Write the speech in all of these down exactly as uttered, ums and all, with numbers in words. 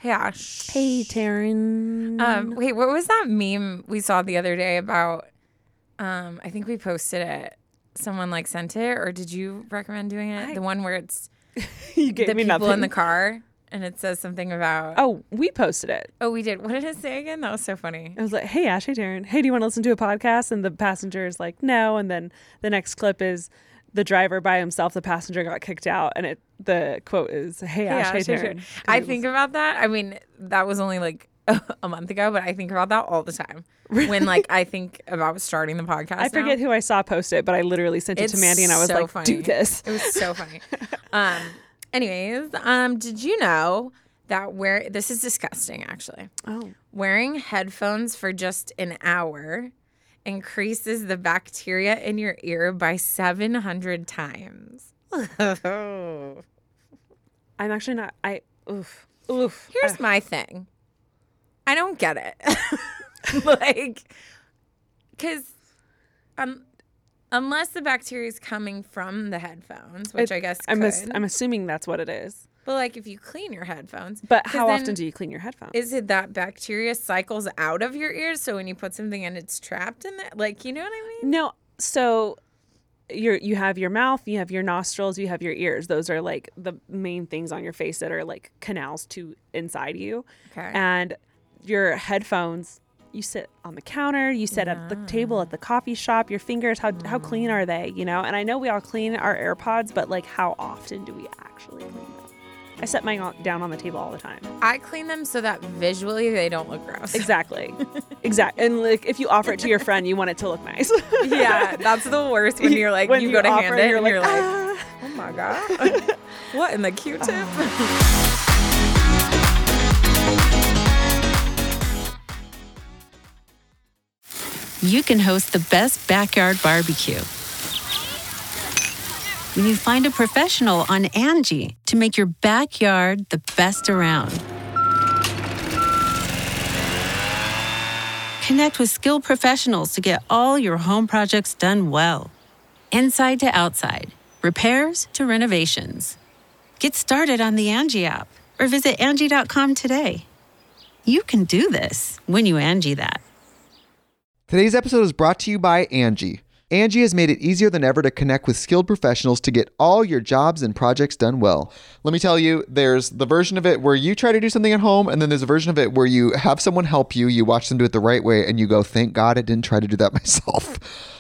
Hey, Ash. Hey, Taryn. Um, wait, what was that meme we saw the other day about, um, I think we posted it. Someone like sent it, or did you recommend doing it? I, the one where it's you gave the me people nothing. in the car and it says something about. Oh, we posted it. Oh, we did. What did it say again? That was so funny. I was like, hey, Ash, hey, Taryn. Hey, do you want to listen to a podcast? And the passenger is like, no. And then the next clip is the driver by himself. The passenger got kicked out. And it the quote is, hey, hey Ash, Ash, hey, Taryn. I think about that. I mean, that was only like a month ago, but I think about that all the time. When like I think about starting the podcast. I forget now. who I saw post it, but I literally sent it It's to Mandy and I was so like, funny. do this. It was so funny. um, anyways, um, did you know that wear this is disgusting actually. Oh. Wearing headphones for just an hour increases the bacteria in your ear by seven hundred times. I'm actually not I oof. Oof. Here's uh, my thing. I don't get it. Like, because um, unless the bacteria is coming from the headphones, which it, I guess I'm, could. ass- I'm assuming that's what it is. But like if you clean your headphones. But how often do you clean your headphones? Is it that bacteria cycles out of your ears? So when you put something in, it's trapped in there? Like, you know what I mean? No. So you're, you have your mouth, you have your nostrils, you have your ears. Those are like the main things on your face that are like canals to inside you. Okay. And your headphones, you sit on the counter, you sit yeah. at the table at the coffee shop, your fingers, how how clean are they, you know? And I know we all clean our AirPods, but like how often do we actually clean them? I set mine on, down on the table all the time. I clean them so that visually they don't look gross. Exactly. Exactly. And like if you offer it to your friend, you want it to look nice. Yeah, that's the worst when you're like, when you, you go to offer, hand it you're and like, you're like, ah. oh my God. What, in the Q-tip? Uh. You can host the best backyard barbecue when you find a professional on Angie to make your backyard the best around. Connect with skilled professionals to get all your home projects done well. Inside to outside, repairs to renovations. Get started on the Angie app or visit Angie dot com today. You can do this when you Angie that. Today's episode is brought to you by Angie. Angie has made it easier than ever to connect with skilled professionals to get all your jobs and projects done well. Let me tell you, there's the version of it where you try to do something at home, and then there's a version of it where you have someone help you, you watch them do it the right way, and you go, thank God I didn't try to do that myself.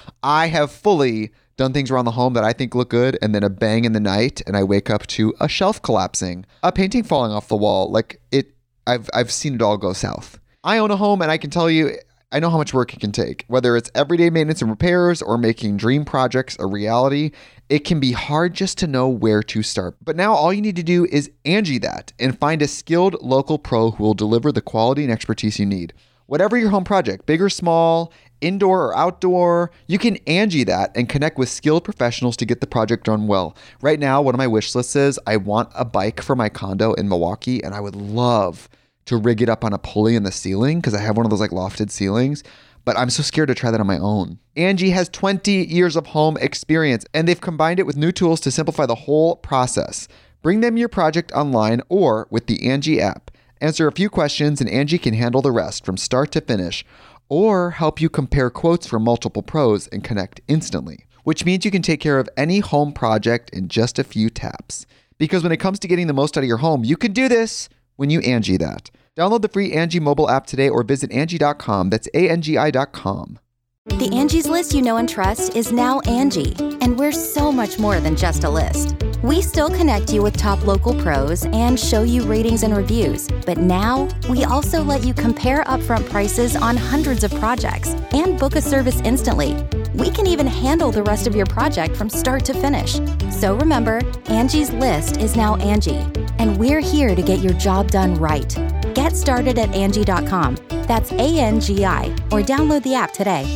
I have fully done things around the home that I think look good, and then a bang in the night, and I wake up to a shelf collapsing, a painting falling off the wall. Like, it, I've I've seen it all go south. I own a home, and I can tell you, I know how much work it can take. Whether it's everyday maintenance and repairs or making dream projects a reality, it can be hard just to know where to start. But now all you need to do is Angie that and find a skilled local pro who will deliver the quality and expertise you need. Whatever your home project, big or small, indoor or outdoor, you can Angie that and connect with skilled professionals to get the project done well. Right now, one of my wish lists is I want a bike for my condo in Milwaukee, and I would love to rig it up on a pulley in the ceiling because I have one of those like lofted ceilings, but I'm so scared to try that on my own. Angie has twenty years of home experience, and they've combined it with new tools to simplify the whole process. Bring them your project online or with the Angie app. Answer a few questions and Angie can handle the rest from start to finish, or help you compare quotes from multiple pros and connect instantly, which means you can take care of any home project in just a few taps. Because when it comes to getting the most out of your home, you can do this when you Angie that. Download the free Angie mobile app today or visit Angie dot com. That's A N G I dot com. The Angie's List you know and trust is now Angie, and we're so much more than just a list. We still connect you with top local pros and show you ratings and reviews, but now we also let you compare upfront prices on hundreds of projects and book a service instantly. We can even handle the rest of your project from start to finish. So remember, Angie's List is now Angie, and we're here to get your job done right. Get started at Angie dot com. That's A N G I, or download the app today.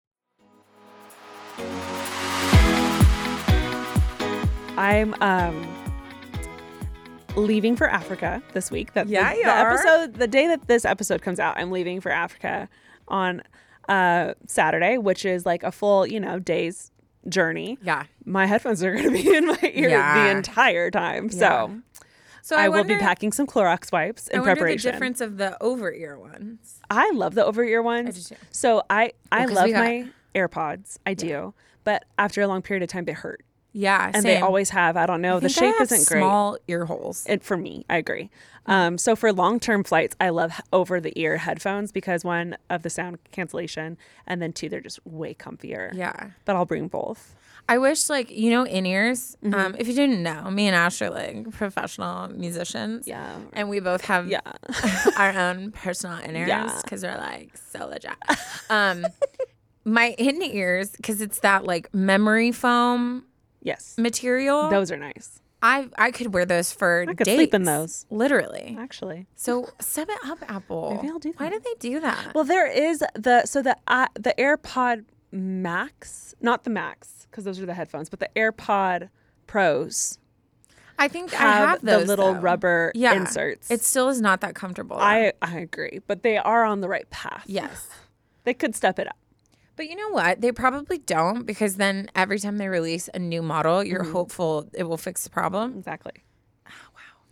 I'm um leaving for Africa this week. That Yeah, the, you the are. episode, the day that this episode comes out, I'm leaving for Africa on uh Saturday, which is like a full, you know, day's journey. Yeah. My headphones are going to be in my ear Yeah. the entire time. Yeah. So So I, I, will wonder, be packing some Clorox wipes in I wonder preparation. the difference of the over ear ones. I love the over ear ones. I do too. So I, I 'cause love we got- my AirPods. I do. But after a long period of time, they hurt. Yeah, And they same. always have. I don't know. I the think I shape have isn't great. Small ear holes. It, for me, I agree. Um, so for long-term flights, I love over the ear headphones because one of the sound cancellation, and then two, they're just way comfier. Yeah. But I'll bring both. I wish, like, you know, in ears. Mm-hmm. Um, if you didn't know, me and Ash are like professional musicians. Yeah. And we both have Yeah. our own personal in ears Yeah. because we're like so legit. Um, my in ears, because it's that like memory foam Yes. material. Those are nice, I I could wear those for I could dates, sleep in those. literally. actually. So step it up, Apple. Maybe I'll do Why that. did they do that? Well, there is the so the uh, the AirPod Max, not the Max, because those are the headphones, but the AirPod Pros I think I have, have those the little though. rubber yeah. inserts. It still is not that comfortable. though. I I agree, but they are on the right path. yes. They could step it up. But you know what? They probably don't because then every time they release a new model, you're Mm-hmm. hopeful it will fix the problem. Exactly. Oh, wow.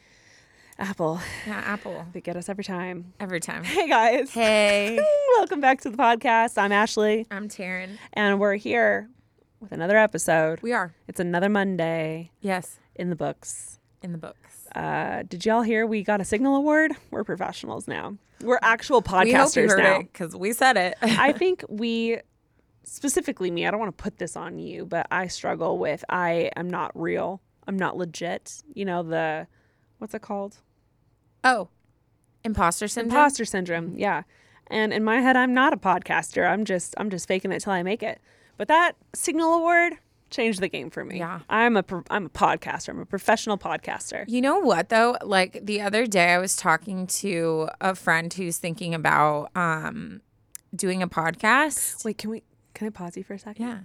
Apple, Yeah, Apple. they get us every time. Every time. Hey guys. Hey, Welcome back to the podcast. I'm Ashley, I'm Taryn. and we're here with another episode. We are. It's another Monday Yes. in the books. In the books. Uh, did y'all hear we got a Signal Award? We're professionals now. We're actual We hope you podcasters heard now. it because we said it. I think we, specifically me, I don't want to put this on you, but I struggle with I am not real. I'm not legit. You know, the, what's it called? oh, imposter syndrome. Imposter syndrome. Yeah. And in my head, I'm not a podcaster. I'm just, I'm just faking it till I make it. But that Signal Award changed the game for me. Yeah. I'm a, pro- I'm a podcaster. I'm a professional podcaster. You know what though? Like the other day, I was talking to a friend who's thinking about um, doing a podcast. Wait, can we, can I pause you for a second? Yeah.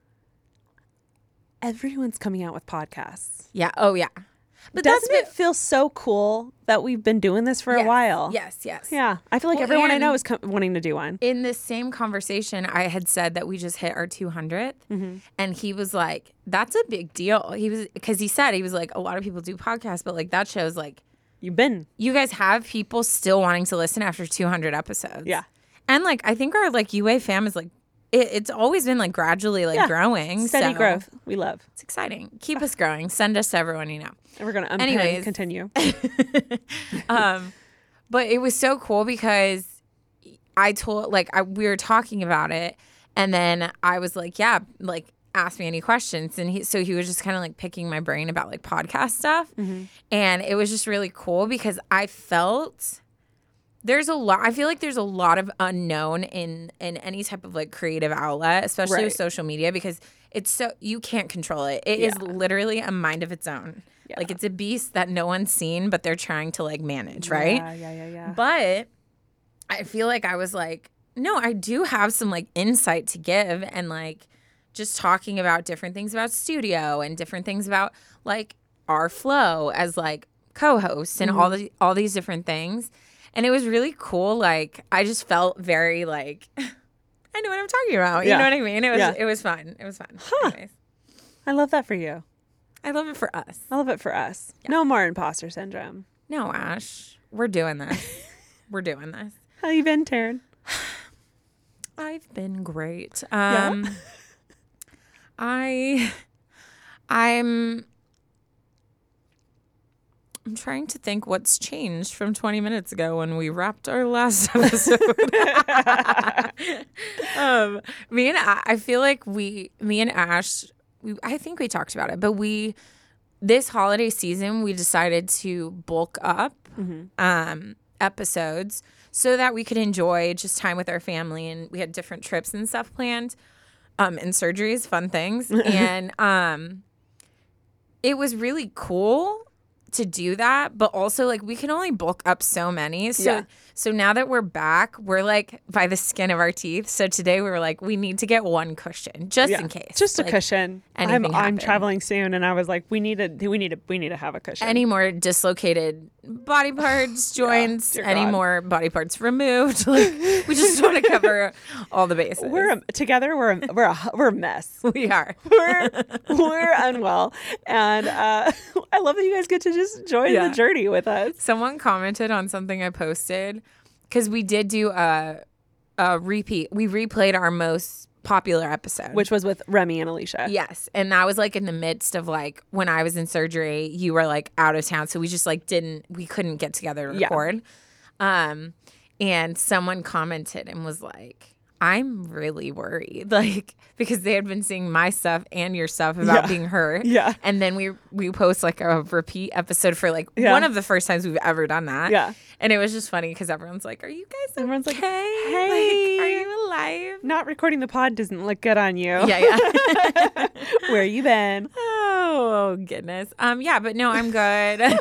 Everyone's coming out with podcasts. Yeah. Oh yeah. But Doesn't that's it feel so cool that we've been doing this for yes, a while? Yes. Yes. Yeah. I feel like Well, everyone I know and- is co- wanting to do one. In this same conversation, I had said that we just hit our two hundredth, Mm-hmm. and he was like, "That's a big deal." He was because he said he was like, "A lot of people do podcasts, but like that shows like You've been. you guys have people still wanting to listen after two hundred episodes." Yeah. and like I think our like U A fam is like it, it's always been like gradually like Yeah. growing, Steady so growth. We love. It's exciting. Keep us growing. Send us to everyone you know. And we're going to unpin Anyways. continue. um, but it was so cool because I told like I, we were talking about it, and then I was like, yeah, like ask me any questions, and he so he was just kind of like picking my brain about like podcast stuff, and it was just really cool because I felt there's a lot. I feel like there's a lot of unknown in in any type of like creative outlet, especially Right. with social media, because it's so you can't control it. It is Yeah. literally a mind of its own. Like it's a beast that no one's seen, but they're trying to like manage, right? Yeah, yeah, yeah, yeah. But I feel like I was like, no, I do have some like insight to give, and like just talking about different things about studio and different things about like our flow as like co-hosts and all the all these different things. And it was really cool. Like I just felt very like I know what I'm talking about. You Yeah. know what I mean? It was Yeah. it was fun. It was fun. Anyways, I love that for you. I love it for us. I love it for us. No more imposter syndrome. No, Ash, we're doing this. We're doing this. How you been, Taryn? I've been great. Um I I'm I'm trying to think what's changed from twenty minutes ago when we wrapped our last episode. um me and I, I feel like we me and Ash we, I think we talked about it, but we this holiday season we decided to bulk up um episodes so that we could enjoy just time with our family, and we had different trips and stuff planned, um, and surgeries, fun things. and um, it was really cool to do that, but also like we can only bulk up so many. So Yeah. so now that we're back, we're like by the skin of our teeth. So today we were like, we need to get one cushion just Yeah. in case. Just a Like, cushion. I'm, anything I'm happened. traveling soon, and I was like, we need to, we need to, we need to have a cushion. Any more dislocated body parts, joints, dear any God. more body parts removed. Like we just want to cover all the bases. we're a, together. We're a, we're a, we're a mess. we are. We're we're unwell, and uh, I love that you guys get to just just join Yeah. the journey with us. Someone commented on something I posted because we did do a, a repeat. We replayed our most popular episode. Which was with Remy and Alicia. Yes. And that was like in the midst of like when I was in surgery, you were like out of town. So we just like didn't, we couldn't get together to Yeah. record. Um, and someone commented and was like, I'm really worried, like, because they had been seeing my stuff and your stuff about Yeah. being hurt. Yeah. And then we we post like a repeat episode for like Yeah. one of the first times we've ever done that. Yeah. And it was just funny because everyone's like, are you guys okay? Everyone's like, Like, "Hey." are you alive? Not recording the pod doesn't look good on you. Yeah, yeah. Where you been? Oh, goodness. Um, yeah, but no, I'm good.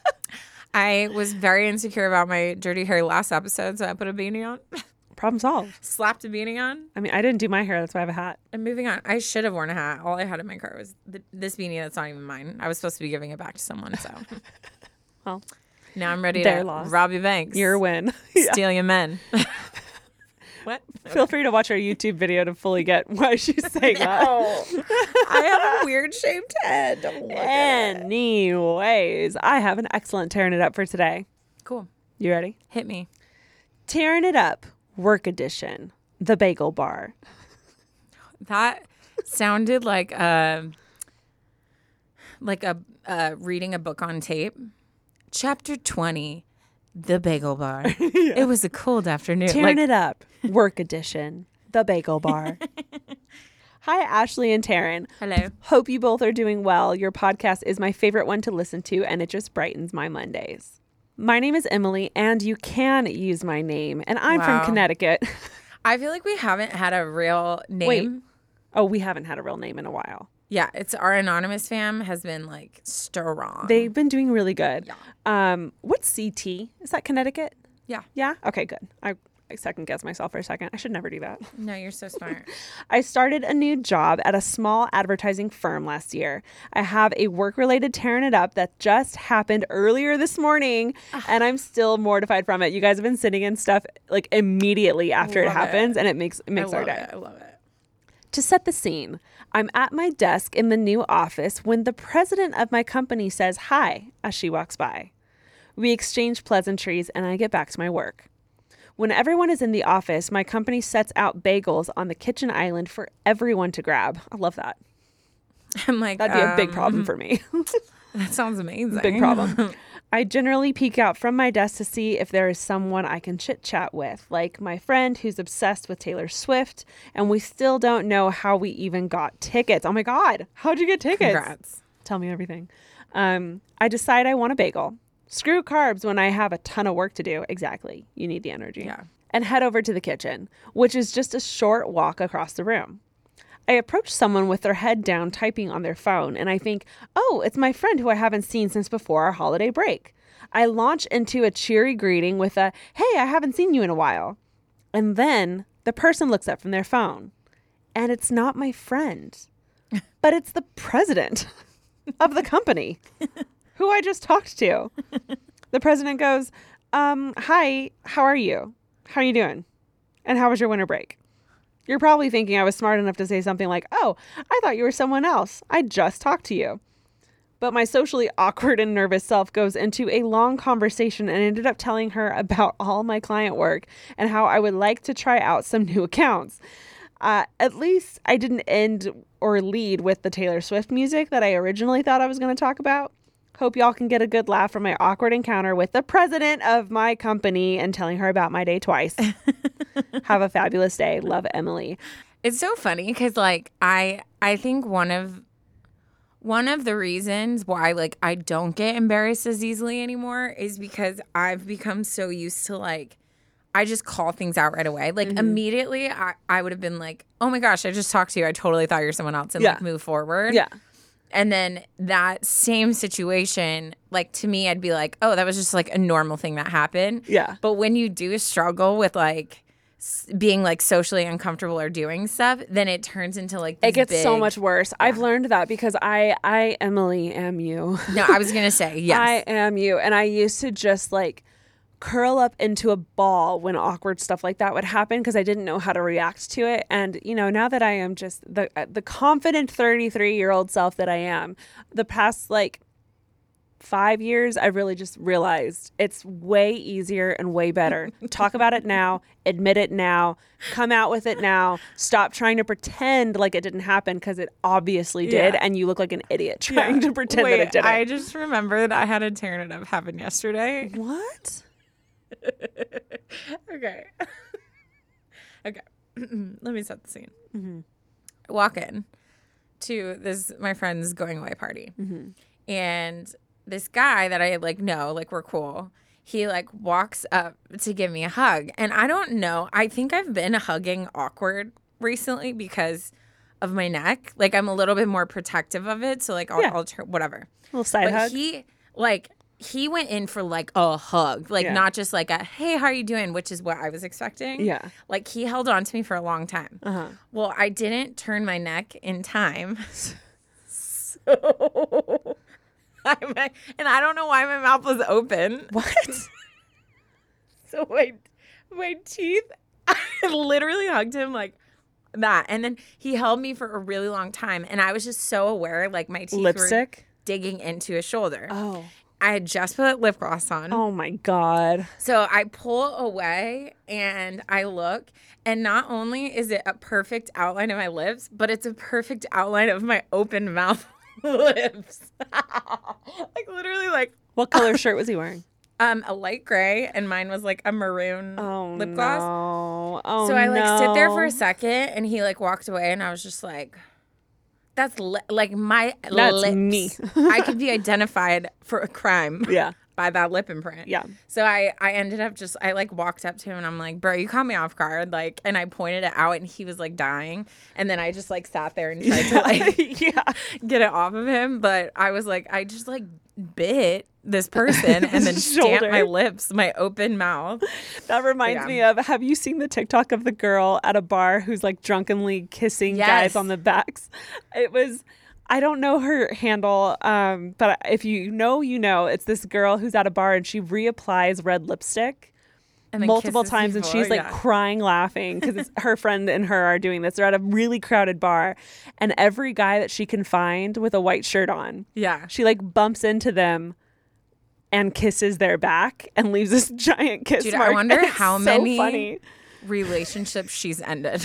I was very insecure about my dirty hair last episode, so I put a beanie on, Problem solved. slapped a beanie on, I mean, I didn't do my hair. That's why I have a hat. and moving on. I should have worn a hat. All I had in my car was th- this beanie that's not even mine. I was supposed to be giving it back to someone, so Well, now I'm ready their to loss. rob your banks, your win. Yeah. steal your men. What? Feel free to watch our YouTube video to fully get why she's saying that. I have a weird shaped head. Don't look at it. Anyways, I have an excellent tearing it up for today. Cool. You ready? Hit me. Tearing it up, work edition, the bagel bar. That sounded like a like a uh, reading a book on tape. Chapter twenty, the bagel bar. It was a cold afternoon. Tearing Like, it up, work edition, the bagel bar. Hi, Ashley and Taryn. hello. Hope you both are doing well. Your podcast is my favorite one to listen to, and it just brightens my Mondays. My name is Emily, and you can use my name, and I'm Wow. from Connecticut. I feel like we haven't had a real name. Wait. Oh, we haven't had a real name in a while. Yeah, it's our anonymous fam has been like strong. They've been doing really good. Um, what's C T? Is that Connecticut? Yeah. Yeah? Okay, good. I, I second guessed myself for a second. I should never do that. No, you're so smart. I started a new job at a small advertising firm last year. I have a work-related tearing it up that just happened earlier this morning, and I'm still mortified from it. You guys have been sending in stuff like immediately after it Love happens, it. and it makes it I makes our love day. it. I love it. To set the scene, I'm at my desk in the new office when the president of my company says hi as she walks by. We exchange pleasantries and I get back to my work. When everyone is in the office, my company sets out bagels on the kitchen island for everyone to grab. I love that. I'm like, That'd be a big um, problem for me. That sounds amazing. Big problem. I generally peek out from my desk to see if there is someone I can chit chat with, like my friend who's obsessed with Taylor Swift, and we still don't know how we even got tickets. Oh my God, how'd you get tickets? Congrats. Tell me everything. Um, I decide I want a bagel. Screw carbs when I have a ton of work to do. Exactly. You need the energy. Yeah. And head over to the kitchen, which is just a short walk across the room. I approach someone with their head down typing on their phone, and I think, oh, it's my friend who I haven't seen since before our holiday break. I launch into a cheery greeting with a, hey, I haven't seen you in a while. And then the person looks up from their phone, and it's not my friend, but it's the president of the company who I just talked to. The president goes, um, hi, how are you? How are you doing? And how was your winter break? You're probably thinking I was smart enough to say something like, oh, I thought you were someone else. I just talked to you. But my socially awkward and nervous self goes into a long conversation and ended up telling her about all my client work and how I would like to try out some new accounts. Uh, at least I didn't end or lead with the Taylor Swift music that I originally thought I was going to talk about. Hope y'all can get a good laugh from my awkward encounter with the president of my company and telling her about my day twice. Have a fabulous day. Love, Emily. It's so funny because like I I think one of one of the reasons why like I don't get embarrassed as easily anymore is because I've become so used to like I just call things out right away. Like immediately I, I would have been like, oh my gosh, I just talked to you. I totally thought you're someone else and Yeah. like move forward. Yeah. And then that same situation, like to me, I'd be like, oh, that was just like a normal thing that happened. Yeah. But when you do struggle with like s- being like socially uncomfortable or doing stuff, then it turns into like this It gets so big- much worse. I've learned that because I, I, Emily, am you. No, I was gonna say yes. I am you. And I used to just like curl up into a ball when awkward stuff like that would happen because I didn't know how to react to it. And, you know, now that I am just the the confident thirty-three-year-old self that I am, the past like five years, I really just realized it's way easier and way better. Talk about it now, admit it now, come out with it now. Stop trying to pretend like it didn't happen because it obviously did, Yeah. and you look like an idiot trying Yeah. to pretend Wait, that it didn't. I just remembered I had a tearing it up happen yesterday. What? Okay. Okay. Let me set the scene. Mm-hmm. I walk in to this my friend's going away party, Mm-hmm. and this guy that I like know, like we're cool. He like walks up to give me a hug, and I don't know. I think I've been hugging awkward recently because of my neck. Like I'm a little bit more protective of it, so like I'll, Yeah. I'll tr- whatever. Little side But hug. he like he went in for like a hug, like Yeah. not just like a hey, how are you doing, which is what I was expecting. Yeah. Like he held on to me for a long time. Uh-huh. Well, I didn't turn my neck in time. So I'm, and I don't know why my mouth was open. What? So my my teeth, I literally hugged him like that, and then he held me for a really long time, and I was just so aware, like my teeth were Lipstick? digging into his shoulder. Oh. I had just put lip gloss on. Oh my God. So I pull away and I look, and not only is it a perfect outline of my lips, but it's a perfect outline of my open mouth lips. Like literally like What color shirt was he wearing? um a light gray, and mine was like a maroon Oh, lip gloss. no. Oh, So I like sit there for no. a second, and he like walked away, and I was just like, that's li- like my That's lips. me. I could be identified for a crime. Yeah. By that lip imprint. Yeah. So I, I ended up just, I like walked up to him and I'm like, bro, you caught me off guard. Like, and I pointed it out and he was like dying. And then I just like sat there and tried to like Yeah. get it off of him. But I was like, I just like bit this person and then stamped Shoulder. my lips, my open mouth. That reminds Yeah. me of, have you seen the TikTok of the girl at a bar who's like drunkenly kissing Yes. guys on the backs? It was, I don't know her handle, um, but if you know, you know, it's this girl who's at a bar and she reapplies red lipstick And then multiple kisses times, and people, she's like yeah. crying, laughing because her friend and her are doing this. They're at a really crowded bar, and every guy that she can find with a white shirt on, Yeah. she like bumps into them and kisses their back and leaves this giant kiss Dude, mark. I wonder And it's how so many funny. relationships she's ended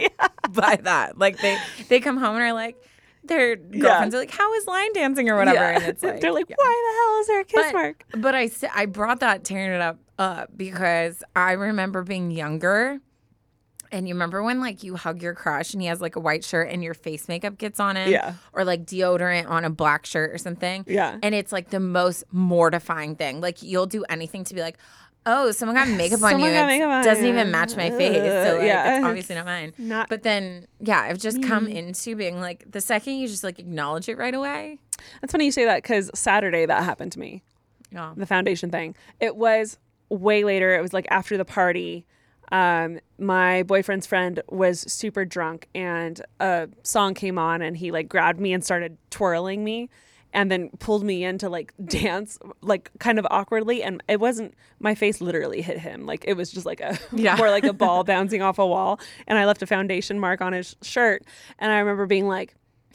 by that. Like they, they come home and are like, their girlfriends are like, how is line dancing or whatever? Yeah. And it's like, they're like, yeah. why the hell is there a kiss but, mark? But I, s- I brought that tearing it up up because I remember being younger. And you remember when like you hug your crush and he has like a white shirt and your face makeup gets on him? Yeah. Or like deodorant on a black shirt or something? Yeah. And it's like the most mortifying thing. Like you'll do anything to be like, oh, someone got makeup on Someone you. got It makeup on doesn't you. even match my face. So like yeah. it's obviously not mine. Not- But then, yeah, I've just come into being like, the second you just like acknowledge it right away. That's funny you say that because Saturday that happened to me. Yeah. The foundation thing. It was way later. It was like after the party. Um, my boyfriend's friend was super drunk and a song came on and he like grabbed me and started twirling me and then pulled me in to like dance like kind of awkwardly, and it wasn't, my face literally hit him, like it was just like a Yeah. more like a ball bouncing off a wall, and I left a foundation mark on his shirt, and I remember being like,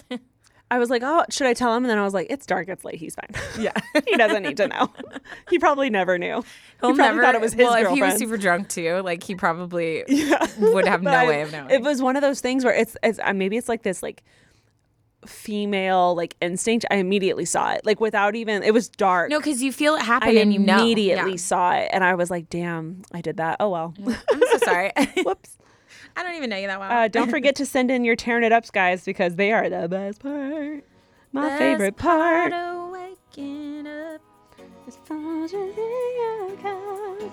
I was like, oh, should I tell him? And then I was like, it's dark, it's late, he's fine. Yeah. He doesn't need to know. He probably never knew. He'll he probably never, thought it was his well, if he was girlfriend. super drunk too, like he probably Yeah. would have But no I- way of knowing. It was one of those things where it's, it's uh, maybe it's like this like female like instinct. I immediately saw it, like without even, it was dark. no, because you feel it I happen and you know. immediately Yeah. saw it, and I was like, damn, I did that. Oh well. I'm so sorry. Whoops. I don't even know you that well. Uh, don't forget to send in your tearing it ups, guys, because they are the best part. My Best favorite part. of waking up. is falling in your eyes.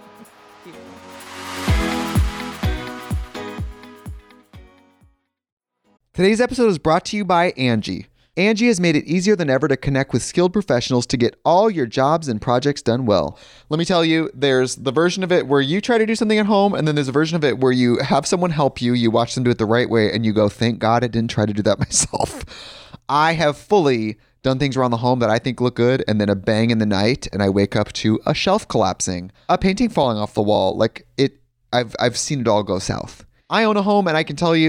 Today's episode is brought to you by Angie. Angie has made it easier than ever to connect with skilled professionals to get all your jobs and projects done well. Let me tell you, there's the version of it where you try to do something at home, and then there's a version of it where you have someone help you, you watch them do it the right way, and you go, thank God I didn't try to do that myself. I have fully done things around the home that I think look good, and then a bang in the night, and I wake up to a shelf collapsing, a painting falling off the wall. Like it, I've I've seen it all go south. I own a home, and I can tell you,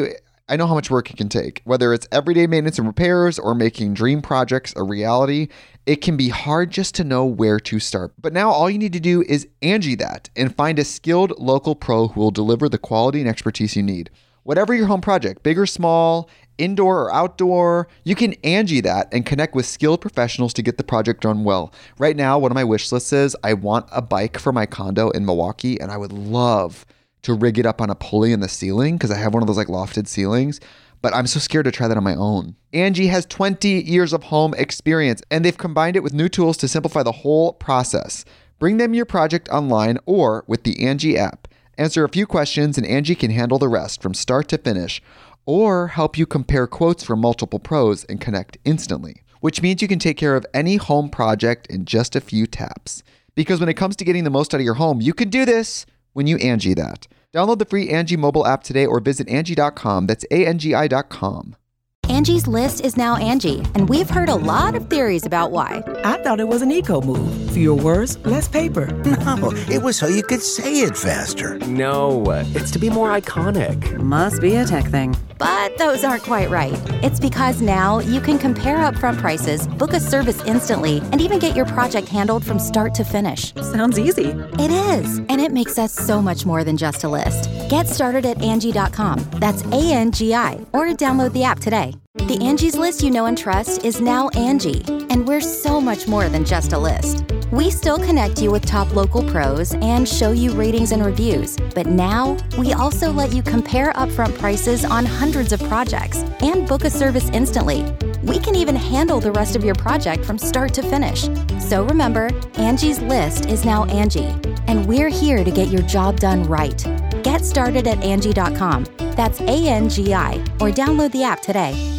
I know how much work it can take. Whether it's everyday maintenance and repairs or making dream projects a reality, it can be hard just to know where to start. But now all you need to do is Angie that and find a skilled local pro who will deliver the quality and expertise you need. Whatever your home project, big or small, indoor or outdoor, you can Angie that and connect with skilled professionals to get the project done well. Right now, one of my wish lists is I want a bike for my condo in Milwaukee, and I would love to rig it up on a pulley in the ceiling because I have one of those like lofted ceilings, but I'm so scared to try that on my own. Angie has twenty years of home experience, and they've combined it with new tools to simplify the whole process. Bring them your project online or with the Angie app. Answer a few questions and Angie can handle the rest from start to finish, or help you compare quotes from multiple pros and connect instantly, which means you can take care of any home project in just a few taps. Because when it comes to getting the most out of your home, you can do this when you Angie that. Download the free Angie mobile app today or visit Angie dot com. That's A N G I dot com. Angie's List is now Angie, and we've heard a lot of theories about why. I thought it was an eco move. Fewer words, less paper. No, it was so you could say it faster. No, it's to be more iconic. Must be a tech thing. But those aren't quite right. It's because now you can compare upfront prices, book a service instantly, and even get your project handled from start to finish. Sounds easy. It is, and it makes us so much more than just a list. Get started at Angie dot com. That's A N G I, or download the app today. The Angie's List you know and trust is now Angie, and we're so much more than just a list. We still connect you with top local pros and show you ratings and reviews, but now we also let you compare upfront prices on hundreds of projects and book a service instantly. We can even handle the rest of your project from start to finish. So remember, Angie's List is now Angie, and we're here to get your job done right. Get started at Angie dot com. That's A N G I, or download the app today.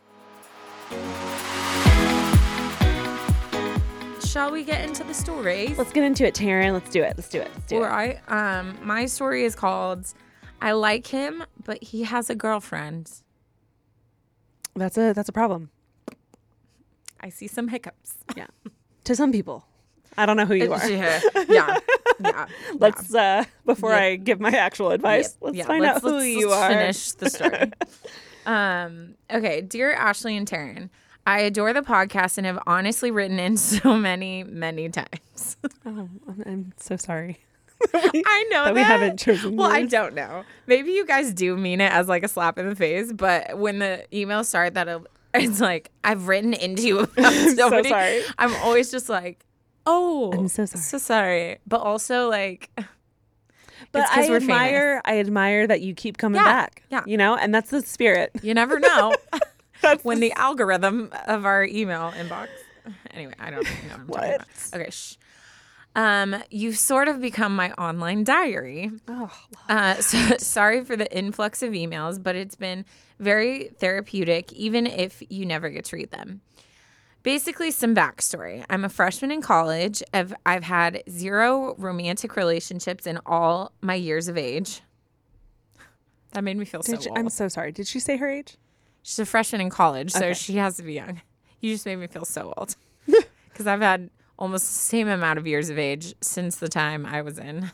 Shall we get into the stories? Let's get into it, Taryn. Let's do it. Let's do it. Let's do All it. right. Um, my story is called "I Like Him, but He Has a Girlfriend." That's a that's a problem. I see some hiccups. Yeah. To some people. I don't know who you are. yeah. Yeah. Yeah. Let's uh before Yeah. I give my actual advice, Yeah, let's yeah, find let's- out who let's- you let's are. Finish the story. um, okay, dear Ashley and Taryn, I adore the podcast and have honestly written in so many, many times. Oh, I'm, I'm so sorry. I know that, that we haven't chosen Well, I yours. don't know. Maybe you guys do mean it as like a slap in the face, but when the emails start, that it's like I've written into you about so, so many. sorry. I'm always just like, oh, I'm so sorry. so sorry, but also like. But it's 'cause I we're admire I admire that you keep coming Yeah, back. yeah. You know, and that's the spirit. You never know That's when the algorithm of our email inbox. Anyway, I don't know what I'm talking about. What? Okay, shh. Um, you've sort of become my online diary. Oh, Uh, so sorry for the influx of emails, but it's been very therapeutic, even if you never get to read them. Basically, some backstory. I'm a freshman in college. I've, I've had zero romantic relationships in all my years of age. That made me feel Did so she, old. I'm so sorry. Did she say her age? She's a freshman in college, so Okay. she has to be young. You just made me feel so old. Because I've had almost the same amount of years of age since the time I was in.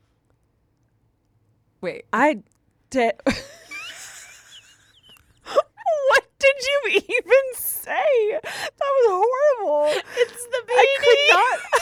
Wait. I did. What did you even say? That was horrible. It's the baby. I could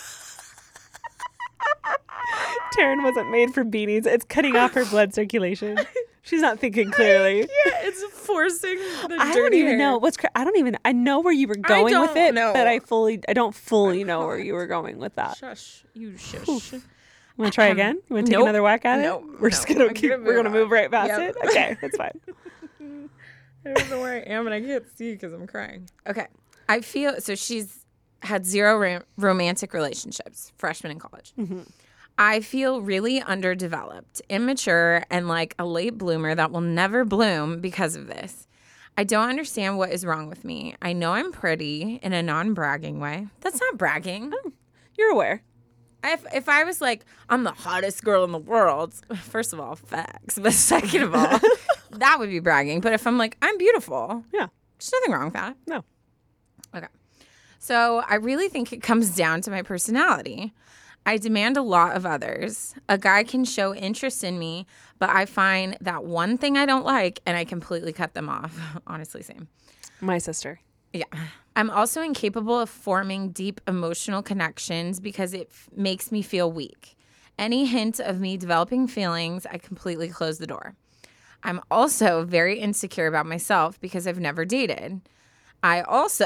not. Taryn wasn't made for beanies. It's cutting off her blood circulation. She's not thinking clearly. Yeah, it's forcing the I don't dirty even hair. know what's. Cra- I don't even. I know where you were going with don't it, know. but I fully. I don't fully know where you were going with that. Shush. You shush. You want to try again? You want to take Nope. another whack at it? Nope. We're just No. gonna I'm keep. gonna we're move gonna move on. right past Yep. it. Okay, that's fine. I don't know where I am and I can't see because I'm crying. Okay. I feel so she's had zero ro- romantic relationships, freshman in college. Mm-hmm. I feel really underdeveloped, immature, and like a late bloomer that will never bloom because of this. I don't understand what is wrong with me. I know I'm pretty in a non-bragging way. That's not bragging. You're aware. If, if I was like, I'm the hottest girl in the world, first of all, facts. But second of all, that would be bragging. But if I'm like, I'm beautiful, Yeah. there's nothing wrong with that. No. Okay. So I really think it comes down to my personality. I demand a lot of others. A guy can show interest in me, but I find that one thing I don't like and I completely cut them off. Honestly, same. My sister. Yeah. I'm also incapable of forming deep emotional connections because it f- makes me feel weak. Any hint of me developing feelings, I completely close the door. I'm also very insecure about myself because I've never dated. I also,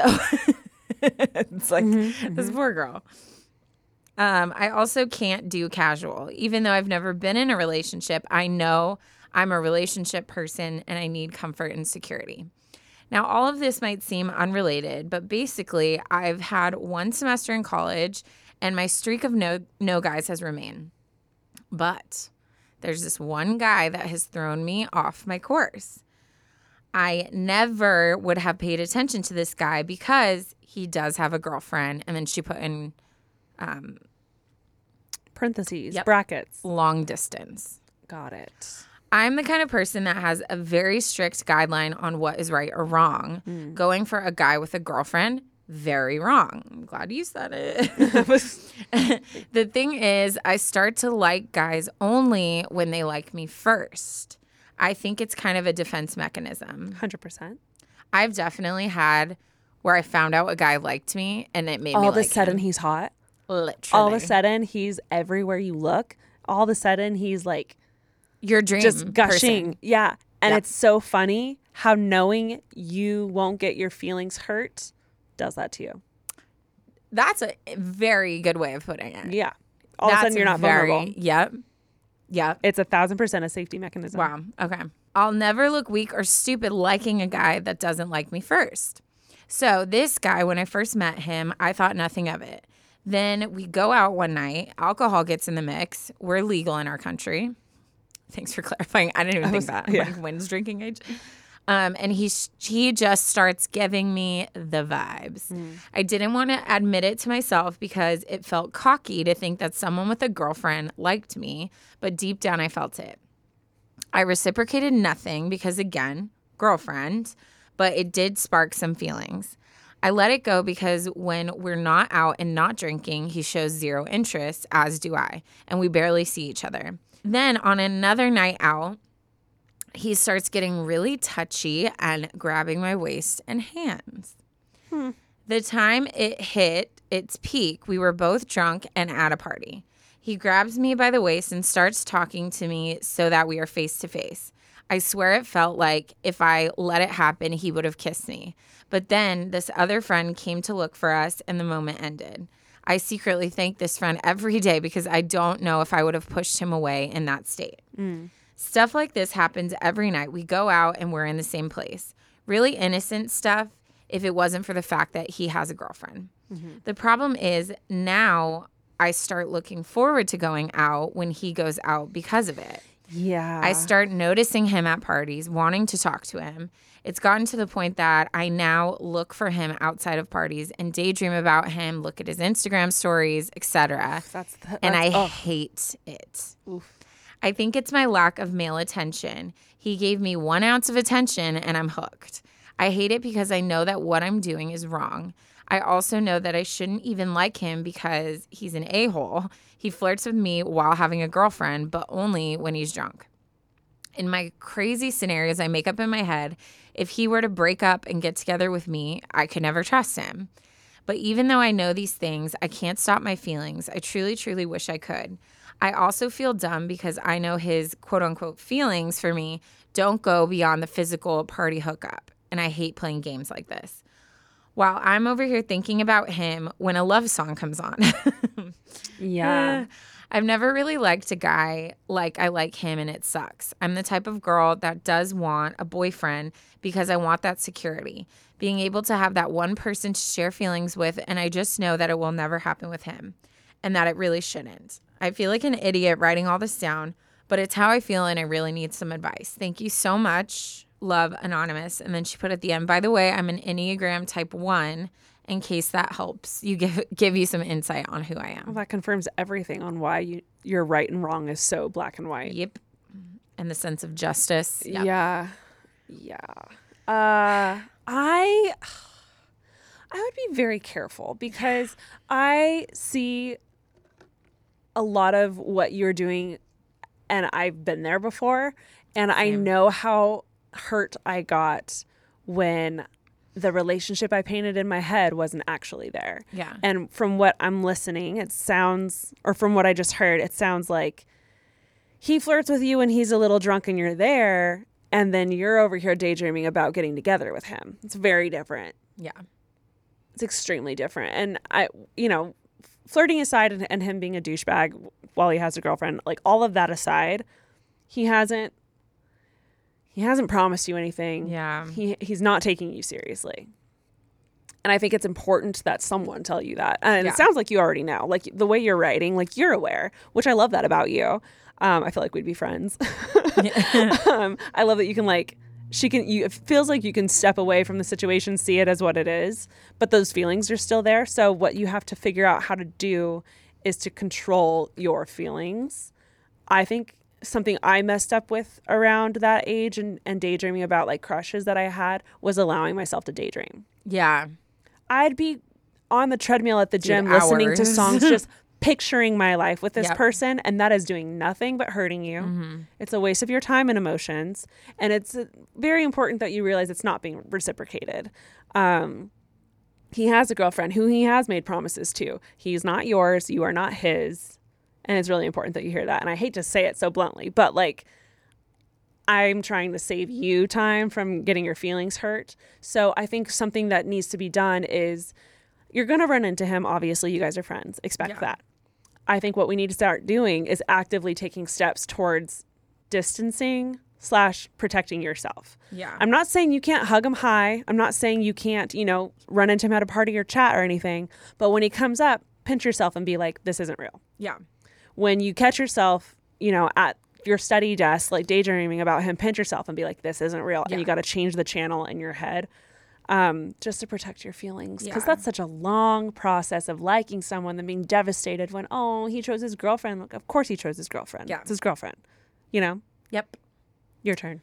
it's like mm-hmm, this mm-hmm. poor girl. Um, I also can't do casual. Even though I've never been in a relationship, I know I'm a relationship person and I need comfort and security. Now, all of this might seem unrelated, but basically, I've had one semester in college and my streak of no, no guys has remained. But there's this one guy that has thrown me off my course. I never would have paid attention to this guy because he does have a girlfriend. And then she put in um, parentheses, yep, brackets, long distance. Got it. I'm the kind of person that has a very strict guideline on what is right or wrong. Mm. Going for a guy with a girlfriend, very wrong. I'm glad you said it. The thing is, I start to like guys only when they like me first. I think it's kind of a defense mechanism. one hundred percent. I've definitely had where I found out a guy liked me and it made all me like like All of a sudden him. He's hot. Literally. All of a sudden he's everywhere you look. All of a sudden he's like your dream just gushing. person. Yeah. And yep. it's so funny how knowing you won't get your feelings hurt does that to you. That's a very good way of putting it. Yeah. All That's of a sudden you're not very, vulnerable. Yep. Yep. It's a thousand percent a safety mechanism. Wow. Okay. I'll never look weak or stupid liking a guy that doesn't like me first. So this guy, when I first met him, I thought nothing of it. Then we go out one night. Alcohol gets in the mix. We're legal in our country. Thanks for clarifying. I didn't even I think was, that. Yeah. Like, when's drinking age? Um, and he he just starts giving me the vibes. Mm. I didn't want to admit it to myself because it felt cocky to think that someone with a girlfriend liked me, but deep down I felt it. I reciprocated nothing because, again, girlfriend, but it did spark some feelings. I let it go because when we're not out and not drinking, he shows zero interest, as do I, and we barely see each other. Then on another night out, he starts getting really touchy and grabbing my waist and hands. Hmm. The time it hit its peak, we were both drunk and at a party. He grabs me by the waist and starts talking to me so that we are face to face. I swear it felt like if I let it happen, he would have kissed me. But then this other friend came to look for us and the moment ended. I secretly thank this friend every day because I don't know if I would have pushed him away in that state. Mm. Stuff like this happens every night. We go out and we're in the same place. Really innocent stuff if it wasn't for the fact that he has a girlfriend. Mm-hmm. The problem is now I start looking forward to going out when he goes out because of it. Yeah. I start noticing him at parties, wanting to talk to him. It's gotten to the point that I now look for him outside of parties and daydream about him, look at his Instagram stories, et cetera. That's the, that's, and I oh. hate it. Oof. I think it's my lack of male attention. He gave me one ounce of attention and I'm hooked. I hate it because I know that what I'm doing is wrong. I also know that I shouldn't even like him because he's an a-hole. He flirts with me while having a girlfriend, but only when he's drunk. In my crazy scenarios I make up in my head, if he were to break up and get together with me, I could never trust him. But even though I know these things, I can't stop my feelings. I truly, truly wish I could. I also feel dumb because I know his quote-unquote feelings for me don't go beyond the physical party hookup, and I hate playing games like this. While I'm over here thinking about him when a love song comes on. Yeah. I've never really liked a guy like I like him, and it sucks. I'm the type of girl that does want a boyfriend because I want that security, being able to have that one person to share feelings with, and I just know that it will never happen with him and that it really shouldn't. I feel like an idiot writing all this down, but it's how I feel, and I really need some advice. Thank you so much. Love, Anonymous. And then she put at the end, by the way, I'm an Enneagram type one, in case that helps you give give you some insight on who I am. Well, that confirms everything on why you, your right and wrong is so black and white. Yep. And the sense of justice. Yep. Yeah. Yeah. Uh, I, I would be very careful because I see a lot of what you're doing, and I've been there before, and I know how hurt I got when the relationship I painted in my head wasn't actually there. Yeah. And from what I'm listening, it sounds, or from what I just heard, it sounds like he flirts with you when he's a little drunk and you're there, and then you're over here daydreaming about getting together with him. It's very different. Yeah. It's extremely different. And I, you know, flirting aside and, and him being a douchebag while he has a girlfriend, like all of that aside, he hasn't, he hasn't promised you anything. Yeah. He he's not taking you seriously. And I think it's important that someone tell you that. And Yeah. it sounds like you already know. Like the way you're writing, like you're aware, which I love that about you. Um, I feel like we'd be friends. um, I love that you can like, she can, you, it feels like you can step away from the situation, see it as what it is, but those feelings are still there. So what you have to figure out how to do is to control your feelings. I think something I messed up with around that age and, and daydreaming about like crushes that I had was allowing myself to daydream. Yeah. I'd be on the treadmill at the gym Dude, listening to hours. songs, just picturing my life with this Yep. person, and that is doing nothing but hurting you. Mm-hmm. It's a waste of your time and emotions, and it's uh, very important that you realize it's not being reciprocated. Um, he has a girlfriend who he has made promises to. He's not yours. You are not his. And it's really important that you hear that. And I hate to say it so bluntly, but like, I'm trying to save you time from getting your feelings hurt. So I think something that needs to be done is you're going to run into him. Obviously, you guys are friends. Expect Yeah. that. I think what we need to start doing is actively taking steps towards distancing slash protecting yourself. Yeah. I'm not saying you can't hug him high. I'm not saying you can't, you know, run into him at a party or chat or anything. But when he comes up, pinch yourself and be like, this isn't real. Yeah. When you catch yourself, you know, at your study desk, like daydreaming about him, pinch yourself and be like, this isn't real. Yeah. And you got to change the channel in your head um, just to protect your feelings. Because Yeah. that's such a long process of liking someone and being devastated when, oh, he chose his girlfriend. Look, of course he chose his girlfriend. Yeah. It's his girlfriend. You know? Yep. Your turn.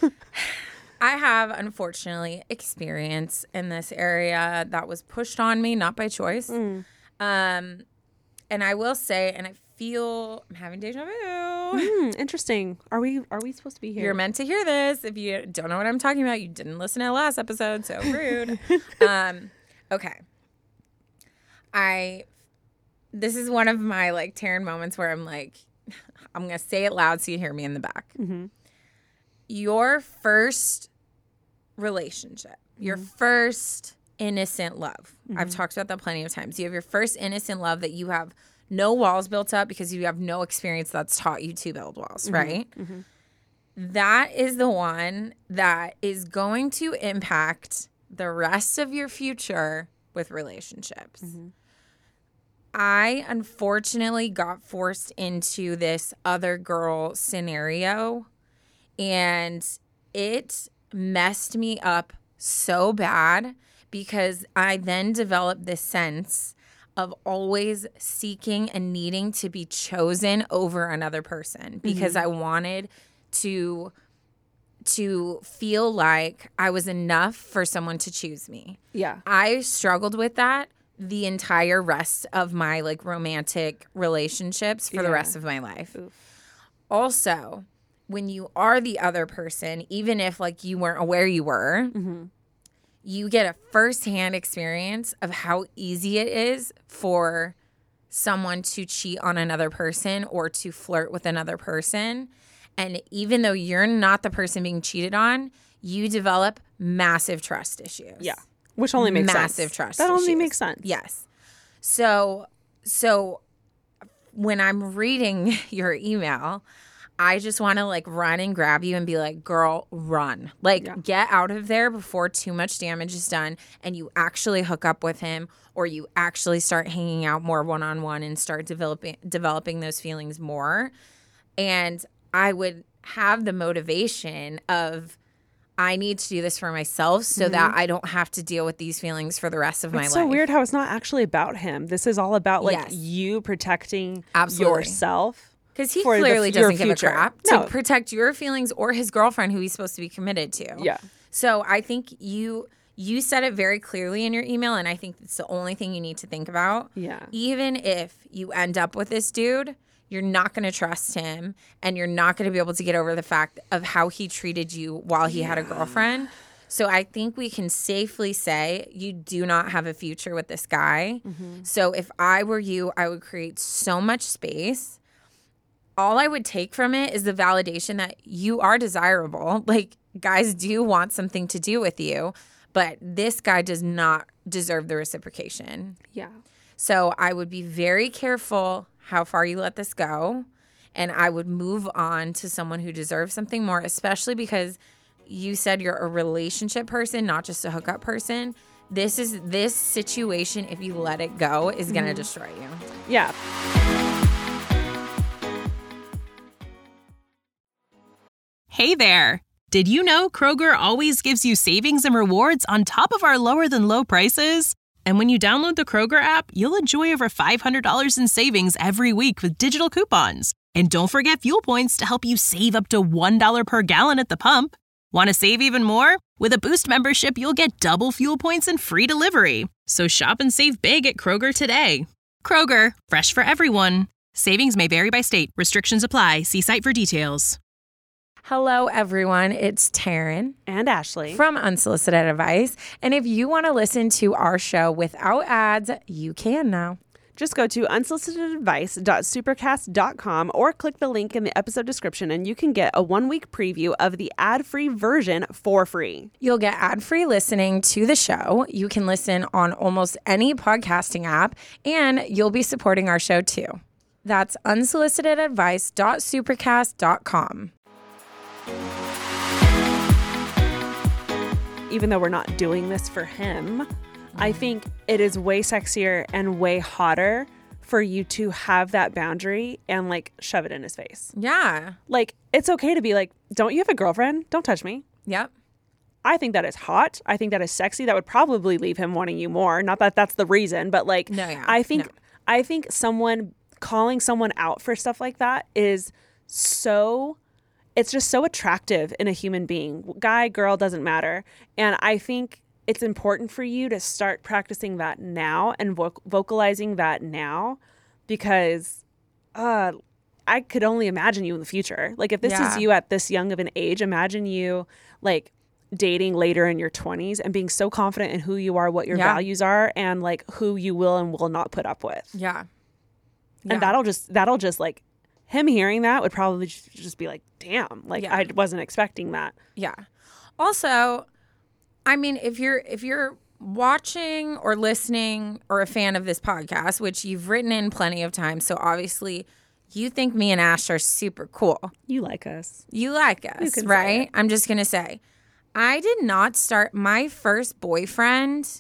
I have, unfortunately, experience in this area that was pushed on me, not by choice. Mm. Um, and I will say, and I feel I'm having deja vu. Mm, interesting. Are we are we supposed to be here? You're meant to hear this. If you don't know what I'm talking about, you didn't listen to the last episode, so rude. um, okay. I, this is one of my like Taryn moments where I'm like, I'm going to say it loud so you hear me in the back. Mm-hmm. Your first relationship, mm-hmm. your first innocent love. Mm-hmm. I've talked about that plenty of times. You have your first innocent love that you have no walls built up because you have no experience that's taught you to build walls, Mm-hmm. right? Mm-hmm. That is the one that is going to impact the rest of your future with relationships. Mm-hmm. I unfortunately got forced into this other girl scenario, and it messed me up so bad because I then developed this sense of always seeking and needing to be chosen over another person because mm-hmm. I wanted to to feel like I was enough for someone to choose me. Yeah. I struggled with that the entire rest of my like romantic relationships for yeah. the rest of my life. Oof. Also, when you are the other person, even if like you weren't aware you were, mm-hmm. you get a firsthand experience of how easy it is for someone to cheat on another person or to flirt with another person. And even though you're not the person being cheated on, you develop massive trust issues. Yeah. Which only makes massive sense. Massive trust That issues. only makes sense. Yes. So, so when I'm reading your email, I just want to like run and grab you and be like, girl, run. Like, yeah. get out of there before too much damage is done and you actually hook up with him or you actually start hanging out more one-on-one and start developing developing those feelings more. And I would have the motivation of, I need to do this for myself so mm-hmm. that I don't have to deal with these feelings for the rest of it's my life. It's so weird how it's not actually about him. This is all about like yes. you protecting Absolutely. yourself. Because he clearly the, doesn't give future. a crap no. to protect your feelings or his girlfriend who he's supposed to be committed to. Yeah. So I think you you said it very clearly in your email, and I think it's the only thing you need to think about. Yeah. Even if you end up with this dude, you're not going to trust him, and you're not going to be able to get over the fact of how he treated you while he yeah. had a girlfriend. So I think we can safely say you do not have a future with this guy. Mm-hmm. So if I were you, I would create so much space. All I would take from it is the validation that you are desirable. Like, guys do want something to do with you. But this guy does not deserve the reciprocation. Yeah. So I would be very careful how far you let this go. And I would move on to someone who deserves something more, especially because you said you're a relationship person, not just a hookup person. This is this situation, if you let it go, is going to mm-hmm. destroy you. Yeah. Hey there. Did you know Kroger always gives you savings and rewards on top of our lower than low prices? And when you download the Kroger app, you'll enjoy over five hundred dollars in savings every week with digital coupons. And don't forget fuel points to help you save up to one dollar per gallon at the pump. Want to save even more? With a Boost membership, you'll get double fuel points and free delivery. So shop and save big at Kroger today. Kroger, fresh for everyone. Savings may vary by state. Restrictions apply. See site for details. Hello, everyone. It's Taryn and Ashley from Unsolicited Advice. And if you want to listen to our show without ads, you can now. Just go to unsolicited advice dot supercast dot com or click the link in the episode description and you can get a one-week preview of the ad-free version for free. You'll get ad-free listening to the show. You can listen on almost any podcasting app, and you'll be supporting our show too. That's unsolicited advice dot supercast dot com. Even though we're not doing this for him, I think it is way sexier and way hotter for you to have that boundary and like shove it in his face. Yeah. Like, it's okay to be like, don't you have a girlfriend? Don't touch me. Yep. I think that is hot. I think that is sexy. That would probably leave him wanting you more. Not that that's the reason, but like, no, yeah. I think, no. I think someone calling someone out for stuff like that is so... It's just so attractive in a human being. Guy, girl, doesn't matter. And I think it's important for you to start practicing that now and vo- vocalizing that now, because uh, I could only imagine you in the future. Like, if this yeah. is you at this young of an age, imagine you like dating later in your twenties and being so confident in who you are, what your yeah. values are, and like who you will and will not put up with. Yeah. yeah. And that'll just, that'll just like, him hearing that would probably just be like, damn, like yeah. I wasn't expecting that. Yeah. Also, I mean, if you're if you're watching or listening or a fan of this podcast, which you've written in plenty of times, so obviously you think me and Ash are super cool. You like us. You like us, you right? I'm just going to say, I did not start my first boyfriend.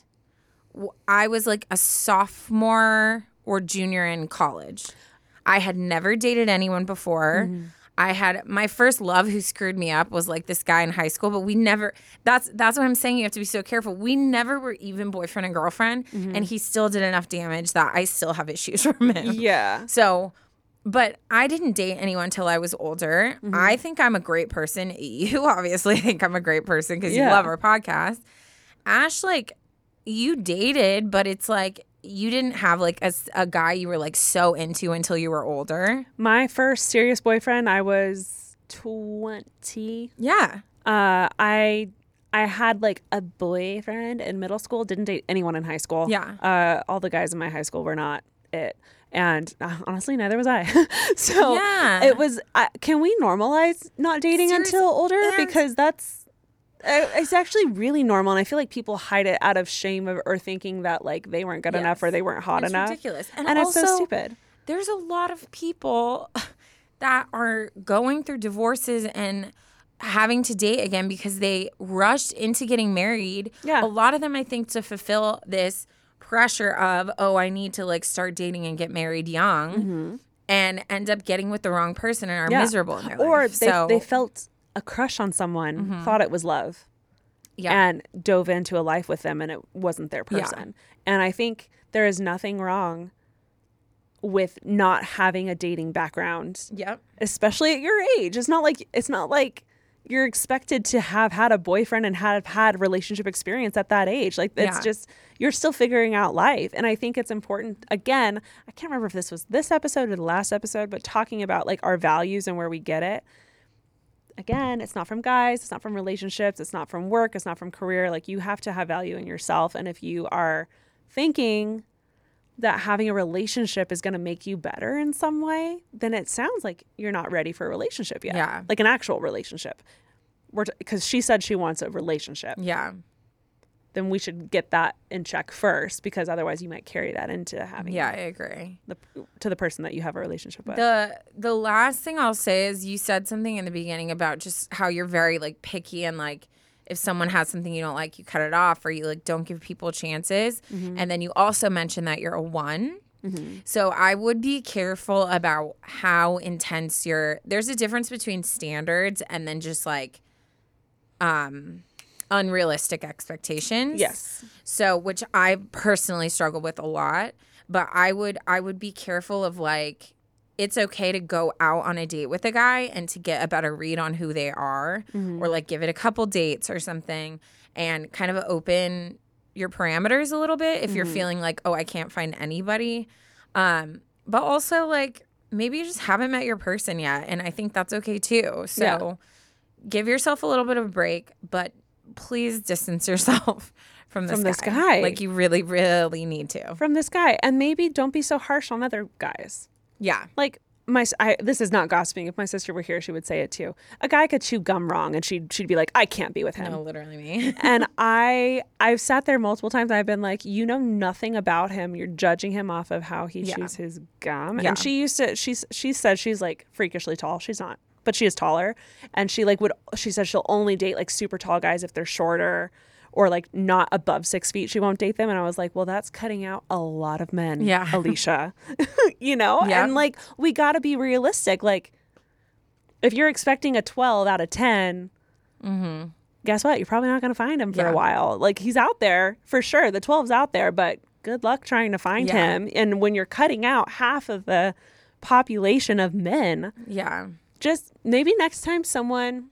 I was like a sophomore or junior in college. I had never dated anyone before. Mm-hmm. I had my first love who screwed me up was like this guy in high school, but we never, that's that's what I'm saying. You have to be so careful. We never were even boyfriend and girlfriend, mm-hmm. and he still did enough damage that I still have issues from him. Yeah. So, but I didn't date anyone until I was older. Mm-hmm. I think I'm a great person. You obviously think I'm a great person because yeah. you love our podcast. Ash, like, you dated, but it's like, you didn't have like a, a guy you were like so into until you were older. My first serious boyfriend, I was twenty. Yeah. Uh, I I had like a boyfriend in middle school. Didn't date anyone in high school. Yeah. Uh, all the guys in my high school were not it. And uh, honestly, neither was I. So yeah. it was, uh, can we normalize not dating Seriously? until older? And because that's, it's actually really normal, and I feel like people hide it out of shame of, or thinking that like they weren't good yes. enough or they weren't hot it's enough. It's ridiculous, and, and also, it's so stupid. There's a lot of people that are going through divorces and having to date again because they rushed into getting married. Yeah, a lot of them, I think, to fulfill this pressure of, oh, I need to like start dating and get married young, mm-hmm. and end up getting with the wrong person and are yeah. miserable in their or life. Or they so, they felt a crush on someone, mm-hmm. thought it was love, yeah. and dove into a life with them, and it wasn't their person. Yeah. And I think there is nothing wrong with not having a dating background. Yep. Especially at your age. It's not like it's not like you're expected to have had a boyfriend and have had relationship experience at that age. Like it's Yeah. just, you're still figuring out life. And I think it's important, again, I can't remember if this was this episode or the last episode, but talking about like our values and where we get it. Again, it's not from guys, it's not from relationships, it's not from work, it's not from career. Like you have to have value in yourself. And if you are thinking that having a relationship is going to make you better in some way, then it sounds like you're not ready for a relationship yet. Yeah. Like an actual relationship. We're because t- she said she wants a relationship. Yeah. Then we should get that in check first, because otherwise you might carry that into having Yeah, I agree. the to the person that you have a relationship with. The the last thing I'll say is you said something in the beginning about just how you're very like picky and like if someone has something you don't like, you cut it off, or you like don't give people chances. Mm-hmm. And then you also mentioned that you're a one. Mm-hmm. So I would be careful about how intense your there's a difference between standards and then just like um unrealistic expectations. Yes. So which I personally struggle with a lot, but I would I would be careful of like it's okay to go out on a date with a guy and to get a better read on who they are, Mm-hmm. or like give it a couple dates or something and kind of open your parameters a little bit if you're feeling like, oh, I can't find anybody. Um, but also like maybe you just haven't met your person yet, and I think that's okay too. So Yeah. give yourself a little bit of a break, but please distance yourself from this From guy. this guy. Like you really, really need to. From this guy. And maybe don't be so harsh on other guys. Yeah. Like my, I, this is not gossiping. If my sister were here, she would say it too. A guy could chew gum wrong, and she'd she'd be like, I can't be with him. No, literally me. And I I've sat there multiple times. I've been like, you know nothing about him. You're judging him off of how he Yeah. chews his gum. Yeah. And she used to. She's she said she's like freakishly tall. She's not, but she is taller. And she like would. She said she'll only date like super tall guys if they're shorter or like not above six feet. She won't date them. And I was like, well, that's cutting out a lot of men. Yeah. Alicia. You know. Yeah. And like we got to be realistic. Like if you're expecting a twelve out of ten. Mm-hmm. Guess what? You're probably not going to find him for Yeah. a while. Like he's out there for sure. The twelve's out there, but good luck trying to find Yeah. him. And when you're cutting out half of the population of men, Yeah. just maybe next time someone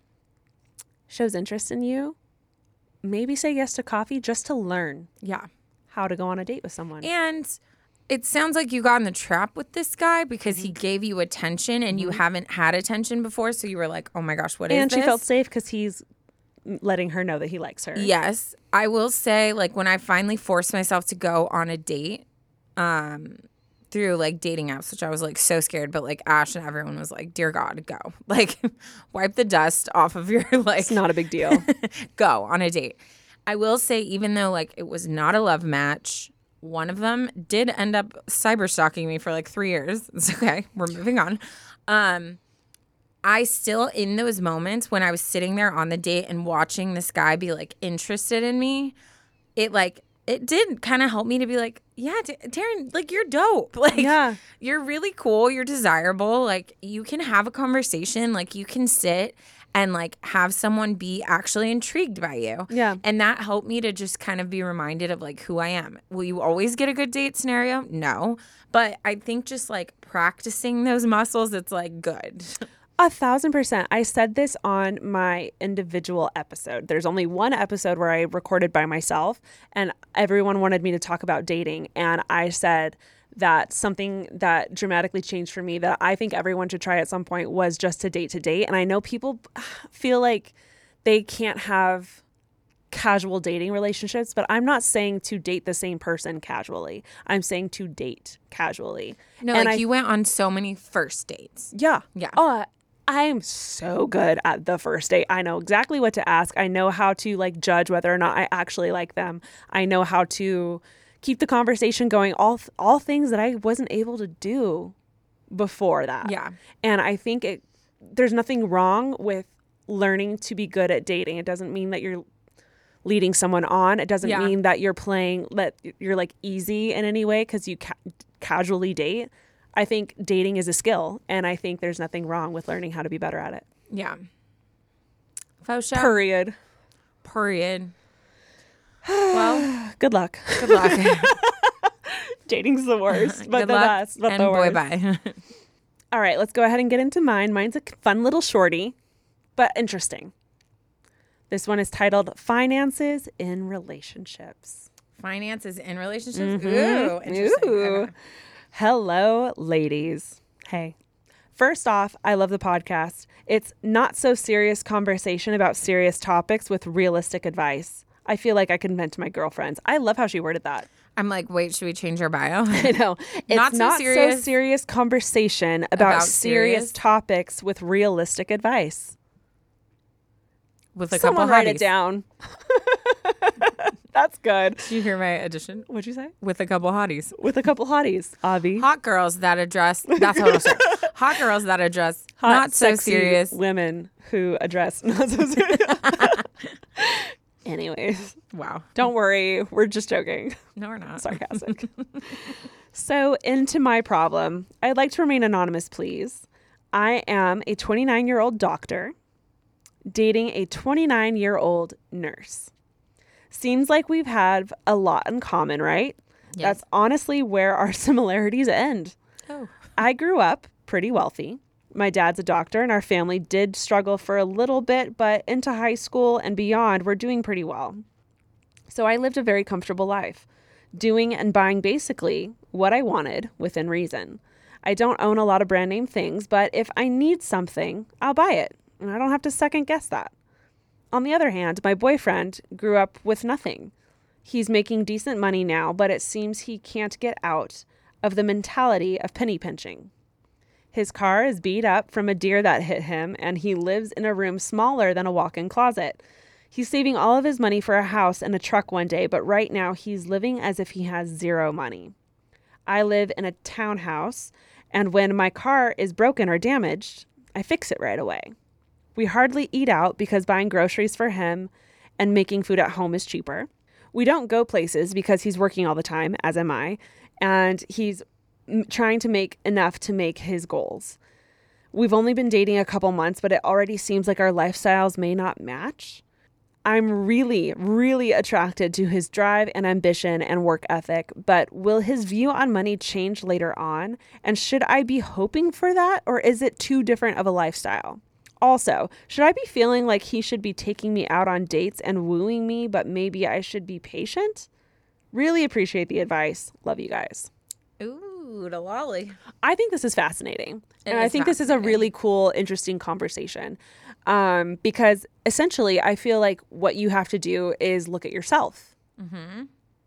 shows interest in you, maybe say yes to coffee just to learn Yeah. how to go on a date with someone. And it sounds like you got in the trap with this guy because he gave you attention and you haven't had attention before. So you were like, oh my gosh, what is and this? she felt safe because he's letting her know that he likes her. Yes. I will say, like, when I finally forced myself to go on a date um, through, like, dating apps, which I was, like, so scared. But, like, Ash and everyone was like, dear God, go. Like, wipe the dust off of your, like. It's not a big deal. Go on a date. I will say, even though, like, it was not a love match, one of them did end up cyber stalking me for, like, three years. It's okay. We're moving on. Um, I still, in those moments when I was sitting there on the date and watching this guy be like interested in me, it like, it did kind of help me to be like, yeah, D- Darren, like you're dope. Like Yeah. you're really cool. You're desirable. Like you can have a conversation. Like you can sit and like have someone be actually intrigued by you. Yeah. And that helped me to just kind of be reminded of like who I am. Will you always get a good date scenario? No. But I think just like practicing those muscles, it's like good. A thousand percent. I said this on my individual episode. There's only one episode where I recorded by myself, and everyone wanted me to talk about dating. And I said that something that dramatically changed for me that I think everyone should try at some point was just to date to date. And I know people feel like they can't have casual dating relationships, but I'm not saying to date the same person casually. I'm saying to date casually. No, and like I, you went on so many first dates. yeah. Yeah. Oh, I'm so good at the first date. I know exactly what to ask. I know how to like judge whether or not I actually like them. I know how to keep the conversation going. All all things that I wasn't able to do before that. Yeah. And I think it there's nothing wrong with learning to be good at dating. It doesn't mean that you're leading someone on. It doesn't Yeah. mean that you're playing that you're like easy in any way because you ca- casually date. I think dating is a skill, and I think there's nothing wrong with learning how to be better at it. Yeah. Faux show. Period. Period. Well, Good luck. good luck. Dating's the worst, but good the luck best, but and the boy worst. bye. All right, let's go ahead and get into mine. Mine's a fun little shorty, but interesting. This one is titled Finances in Relationships. Finances in relationships? Mm-hmm. Ooh, interesting. Ooh. Okay. Hello, ladies. Hey. First off, I love the podcast. It's not so serious conversation about serious topics with realistic advice. I feel like I can vent to my girlfriends. I love how she worded that. I'm like, wait, should we change our bio? I know. It's Not not, so serious. so serious conversation about, About serious serious? topics with realistic advice. With a Someone couple write hotties. it down. That's good. Did you hear my addition? What'd you say? With a couple hotties. With a couple hotties, Avi. Hot girls that address, that's how it'll start. Hot girls that address Hot, not so sexy serious. women who address not so serious. Anyways, Wow. don't worry. We're just joking. No, we're not. Sarcastic. So, into my problem. I'd like to remain anonymous, please. I am a twenty-nine-year-old doctor dating a twenty-nine-year-old nurse. Seems like we've had a lot in common, right? Yes. That's honestly where our similarities end. Oh. I grew up pretty wealthy. My dad's a doctor, and our family did struggle for a little bit, but into high school and beyond, we're doing pretty well. So I lived a very comfortable life, doing and buying basically what I wanted within reason. I don't own a lot of brand name things, but if I need something, I'll buy it, and I don't have to second guess that. On the other hand, my boyfriend grew up with nothing. He's making decent money now, but it seems he can't get out of the mentality of penny pinching. His car is beat up from a deer that hit him, and he lives in a room smaller than a walk-in closet. He's saving all of his money for a house and a truck one day, but right now he's living as if he has zero money. I live in a townhouse, and when my car is broken or damaged, I fix it right away. We hardly eat out because buying groceries for him and making food at home is cheaper. We don't go places because he's working all the time, as am I, and he's trying to make enough to make his goals. We've only been dating a couple months, but it already seems like our lifestyles may not match. I'm really, really attracted to his drive and ambition and work ethic, but will his view on money change later on? And should I be hoping for that, or is it too different of a lifestyle? Also, should I be feeling like he should be taking me out on dates and wooing me, but maybe I should be patient? Really appreciate the advice. Love you guys. Ooh, the lolly. I think this is fascinating. It and I is think this is a fascinating. really cool, interesting conversation. Um, because essentially, I feel like what you have to do is look at yourself. Mm-hmm.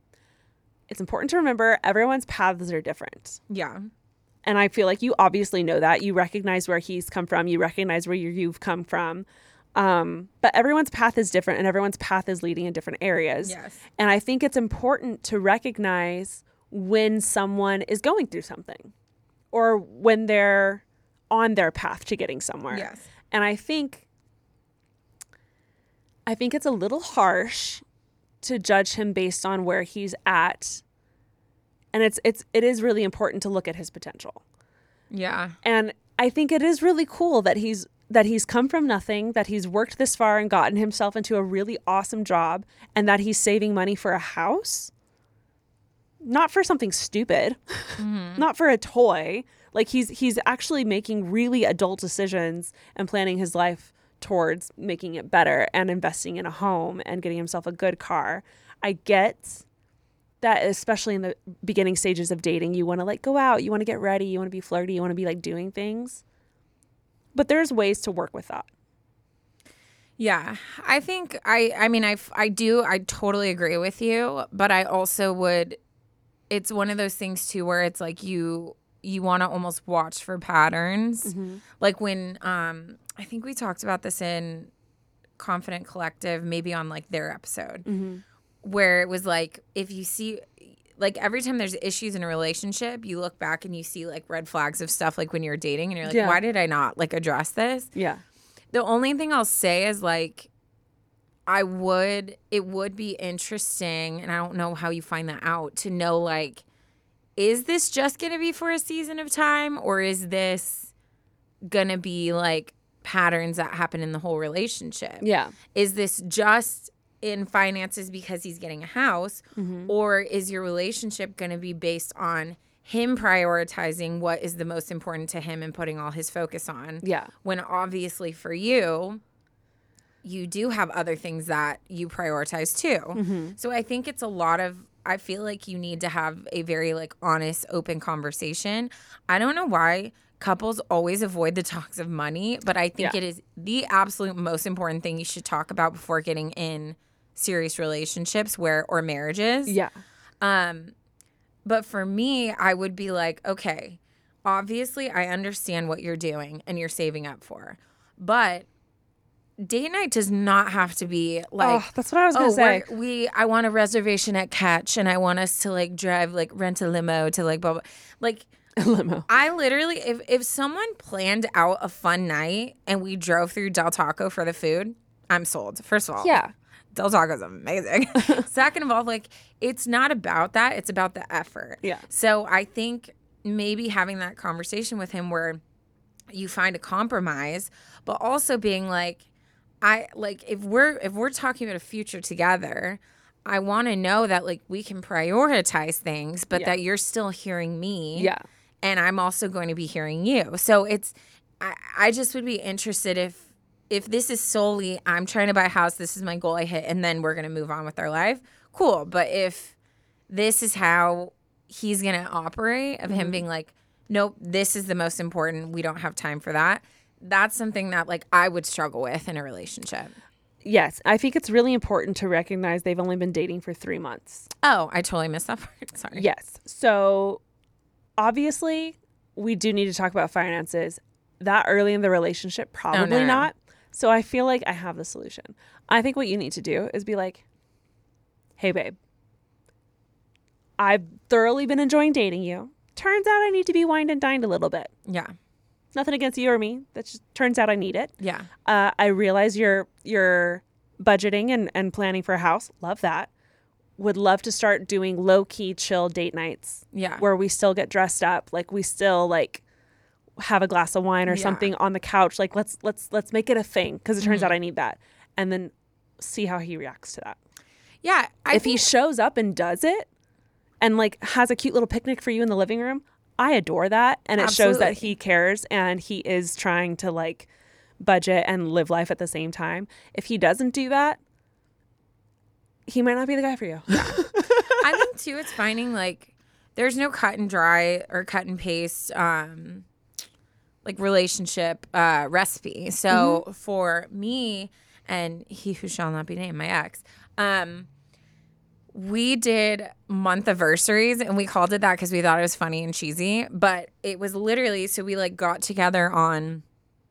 It's important to remember everyone's paths are different. Yeah. And I feel like you obviously know that. You recognize where he's come from. You recognize where you've come from. Um, but everyone's path is different, and everyone's path is leading in different areas. Yes. And I think it's important to recognize when someone is going through something or when they're on their path to getting somewhere. Yes. And I think I think it's a little harsh to judge him based on where he's at. And it's it's it is really important to look at his potential. Yeah. And I think it is really cool that he's that he's come from nothing, that he's worked this far and gotten himself into a really awesome job, and that he's saving money for a house. Not for something stupid, mm-hmm. not for a toy. Like he's he's actually making really adult decisions and planning his life towards making it better and investing in a home and getting himself a good car. I get that, especially in the beginning stages of dating, you want to like go out, you want to get ready, you want to be flirty, you want to be like doing things. But there's ways to work with that. Yeah, I think I, I mean, I, I do, I totally agree with you, but I also would, it's one of those things too, where it's like you, you want to almost watch for patterns. Mm-hmm. Like when, um, I think we talked about this in Confident Collective, maybe on like their episode, mm-hmm. where it was like, if you see, like every time there's issues in a relationship, you look back and you see like red flags of stuff like when you're dating and you're like, yeah. why did I not like address this? Yeah. The only thing I'll say is like, I would, it would be interesting, and I don't know how you find that out, to know like, is this just going to be for a season of time, or is this going to be like patterns that happen in the whole relationship? Yeah. Is this just in finances because he's getting a house, mm-hmm. or is your relationship going to be based on him prioritizing what is the most important to him and putting all his focus on? Yeah. When obviously for you, you do have other things that you prioritize too. Mm-hmm. So I think it's a lot of, I feel like you need to have a very like honest, open conversation. I don't know why couples always avoid the talks of money, but I think Yeah. it is the absolute most important thing you should talk about before getting in serious relationships where or marriages. Yeah. Um, but for me, I would be like, okay, obviously I understand what you're doing and you're saving up for, but date night does not have to be like, Oh, that's what I was gonna oh, say. we're- we, I want a reservation at Catch and I want us to like drive, like rent a limo to like, blah, blah. Like, Limo. I literally, if, if someone planned out a fun night and we drove through Del Taco for the food, I'm sold. First of all. Yeah. Del Taco's amazing. Second of all, like, it's not about that. It's about the effort. Yeah. So I think maybe having that conversation with him where you find a compromise, but also being like, I like if we're if we're talking about a future together, I want to know that like we can prioritize things, but Yeah. that you're still hearing me. Yeah. And I'm also going to be hearing you. So it's I, I just would be interested if if this is solely I'm trying to buy a house, this is my goal I hit, and then we're gonna move on with our life. Cool. But if this is how he's gonna operate, of him Mm-hmm. being like, nope, this is the most important, we don't have time for that. That's something that like I would struggle with in a relationship. Yes. I think it's really important to recognize they've only been dating for three months. Oh, I totally missed that part. Sorry. Yes. So obviously, we do need to talk about finances that early in the relationship. Probably no, no. not. So I feel like I have the solution. I think what you need to do is be like, hey, babe, I've thoroughly been enjoying dating you. Turns out I need to be wined and dined a little bit. Yeah. Nothing against you or me. That just turns out I need it. Yeah. Uh, I realize you're you're budgeting and, and planning for a house. Love that. Would love to start doing low key, chill date nights. Yeah. Where we still get dressed up, like we still like have a glass of wine or Yeah. something on the couch. Like let's let's let's make it a thing because it turns Mhm. out I need that, and then see how he reacts to that. Yeah. I if he think- shows up and does it, and like has a cute little picnic for you in the living room, I adore that, and it shows that Absolutely. he cares and he is trying to like budget and live life at the same time. If he doesn't do that, he might not be the guy for you. I think too, it's finding like there's no cut and dry or cut and paste um, like relationship uh, recipe. So Mm-hmm. for me and he who shall not be named, my ex, um, we did month anniversaries and we called it that because we thought it was funny and cheesy. But it was literally so we like got together on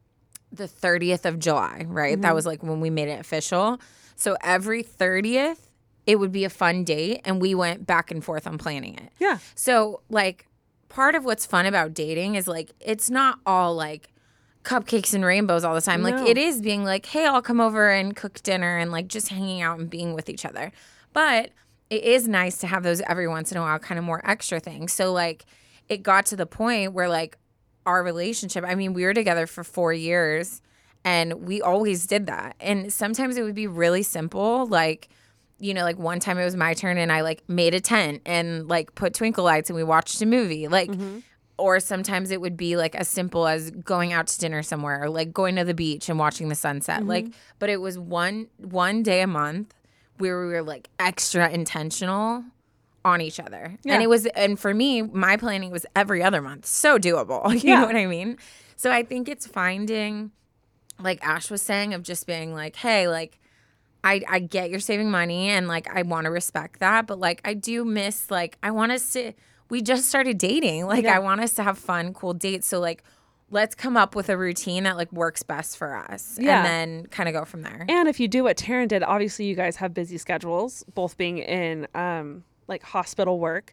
the thirtieth of July, right? Mm-hmm. That was like when we made it official. So every thirtieth, it would be a fun date, and we went back and forth on planning it. Yeah. So, like, part of what's fun about dating is, like, it's not all, like, cupcakes and rainbows all the time. No. Like, it is being like, hey, I'll come over and cook dinner and, like, just hanging out and being with each other. But it is nice to have those every once in a while, kind of more extra things. So, like, it got to the point where, like, our relationship, I mean, we were together for four years and we always did that. And sometimes it would be really simple, like, you know, like one time it was my turn and I like made a tent and like put twinkle lights and we watched a movie. Like, Mm-hmm. or sometimes it would be like as simple as going out to dinner somewhere or like going to the beach and watching the sunset. Mm-hmm. Like, but it was one one day a month where we were like extra intentional on each other. Yeah. And it was, and for me, my planning was every other month. So doable. You Yeah. know what I mean? So I think it's finding, like Ash was saying, of just being like, hey, like, I, I get you're saving money and like I want to respect that, but like I do miss like I want us to we just started dating. Like Yeah. I want us to have fun, cool dates. So like let's come up with a routine that like works best for us. Yeah. And then kind of go from there. And if you do what Taryn did, obviously you guys have busy schedules, both being in um, like hospital work.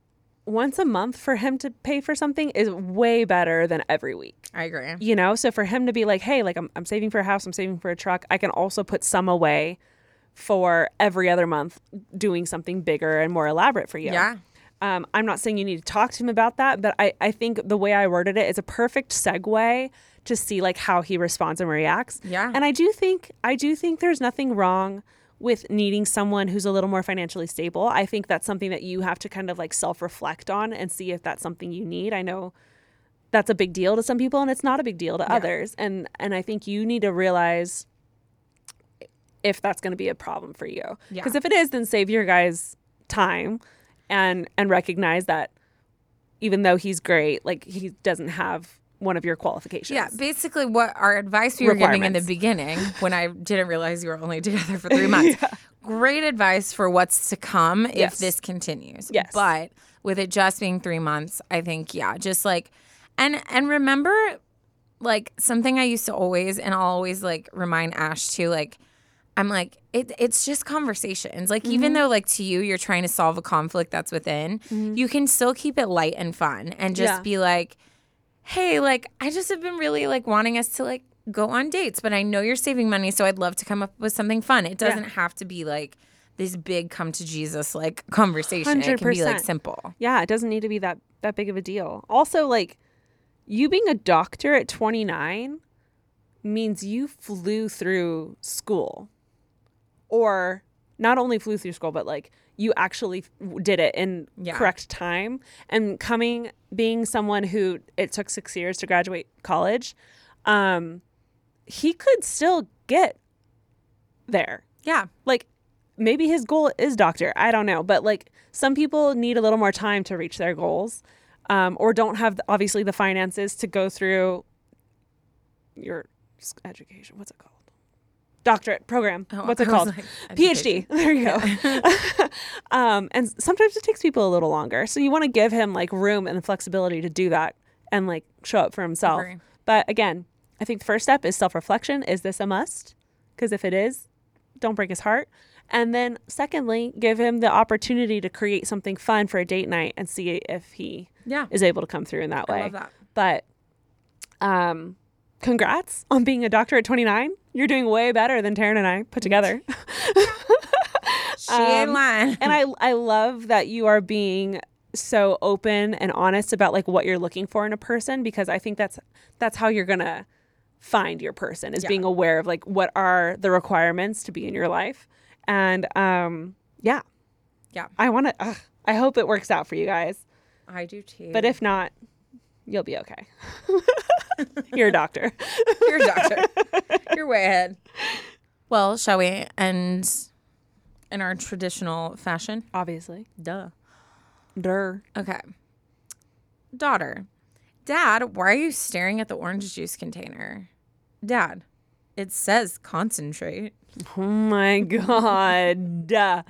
Once a month for him to pay for something is way better than every week. I agree. You know, so for him to be like, hey, like I'm, I'm saving for a house, I'm saving for a truck. I can also put some away for every other month doing something bigger and more elaborate for you. Yeah. Um, I'm not saying you need to talk to him about that, but I, I think the way I worded it is a perfect segue to see like how he responds and reacts. Yeah. And I do think, I do think there's nothing wrong with needing someone who's a little more financially stable. I think that's something that you have to kind of like self-reflect on and see if that's something you need. I know that's a big deal to some people and it's not a big deal to Yeah. others. And and I think you need to realize if that's going to be a problem for you. Yeah. Because if it is, then save your guys time and and recognize that even though he's great, like he doesn't have one of your qualifications. Yeah, basically what our advice we were giving in the Requirements. beginning when I didn't realize you were only together for three months. Yeah. Great advice for what's to come if Yes. this continues. Yes. But with it just being three months, I think, yeah, just like, and and remember, like something I used to always, and I'll always like remind Ash too, like, I'm like, it, it's just conversations. Like, Mm-hmm. even though, like, to you, you're trying to solve a conflict that's within, Mm-hmm. you can still keep it light and fun and just Yeah. be like, hey, like, I just have been really, like, wanting us to, like, go on dates, but I know you're saving money, so I'd love to come up with something fun. It doesn't Yeah. have to be, like, this big come to Jesus, like, conversation. one hundred It can be, like, percent. simple. Yeah, it doesn't need to be that that big of a deal. Also, like you being a doctor at twenty-nine means you flew through school. Or not only flew through school, but like you actually f- did it in Yeah. correct time. And coming, being someone who it took six years to graduate college, um, he could still get there. Yeah. Like maybe his goal is doctor. I don't know. But like some people need a little more time to reach their goals, um, or don't have the, obviously the finances to go through your s- education. What's it called? Doctorate program. Oh, What's it I was called? like, PhD. There you go. um, and sometimes it takes people a little longer. So you want to give him like room and the flexibility to do that and like show up for himself. Agree. But again, I think the first step is self-reflection. Is this a must? Because if it is, don't break his heart. And then secondly, give him the opportunity to create something fun for a date night and see if he Yeah. is able to come through in that way. I love that. But um, congrats on being a doctor at twenty-nine. You're doing way better than Taryn and I put together. She ain't Um, lying. and I I love that you are being so open and honest about like what you're looking for in a person, because I think that's that's how you're gonna find your person, is Yeah. being aware of like what are the requirements to be in your life. And um yeah. Yeah. I wanna ugh, I hope it works out for you guys. I do too. But if not, you'll be okay. You're a doctor. You're a doctor. You're way ahead. Well, shall we end in our traditional fashion? Obviously. Duh. Durr. Okay. Daughter. Dad, why are you staring at the orange juice container? Dad, it says concentrate. Oh my God. Duh.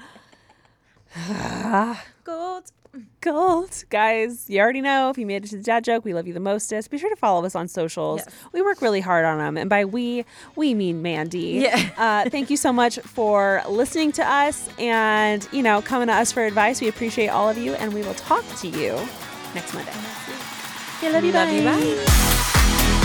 Gold. Gold. Guys, you already know, if you made it to the dad joke, we love you the mostest. Be sure to follow us on socials. Yes. We work really hard on them. And by we, we mean Mandy. Yeah. uh, thank you so much for listening to us and, you know, coming to us for advice. We appreciate all of you. And we will talk to you next Monday. Yeah, love you. Love bye. you. Bye.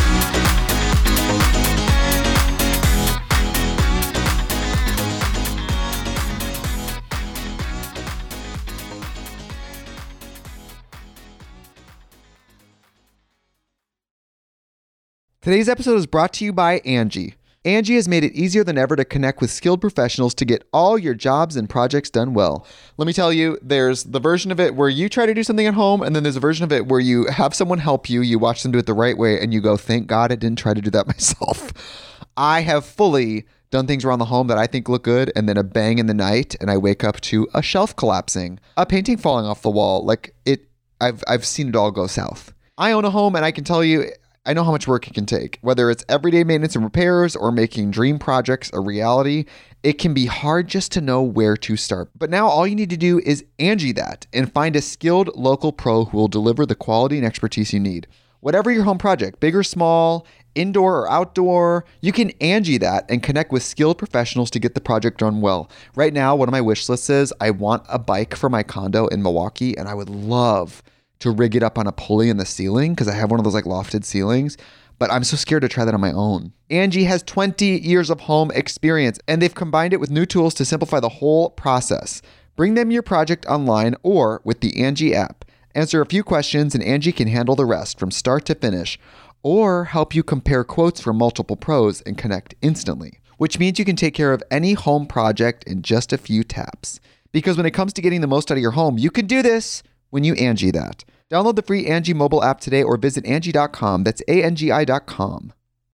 Today's episode is brought to you by Angie. Angie has made it easier than ever to connect with skilled professionals to get all your jobs and projects done well. Let me tell you, there's the version of it where you try to do something at home, and then there's a version of it where you have someone help you, you watch them do it the right way, and you go, thank God I didn't try to do that myself. I have fully done things around the home that I think look good, and then a bang in the night, and I wake up to a shelf collapsing, a painting falling off the wall. Like it, I've I've seen it all go south. I own a home, and I can tell you, I know how much work it can take. Whether it's everyday maintenance and repairs or making dream projects a reality, it can be hard just to know where to start. But now all you need to do is Angie that and find a skilled local pro who will deliver the quality and expertise you need. Whatever your home project, big or small, indoor or outdoor, you can Angie that and connect with skilled professionals to get the project done well. Right now, one of my wish lists is I want a bike for my condo in Milwaukee, and I would love to rig it up on a pulley in the ceiling because I have one of those like lofted ceilings, but I'm so scared to try that on my own. Angie has twenty years of home experience, and they've combined it with new tools to simplify the whole process. Bring them your project online or with the Angie app. Answer a few questions and Angie can handle the rest from start to finish, or help you compare quotes from multiple pros and connect instantly, which means you can take care of any home project in just a few taps. Because when it comes to getting the most out of your home, you can do this when you Angie that. Download the free Angie mobile app today or visit Angie dot com. That's A N G I dot com.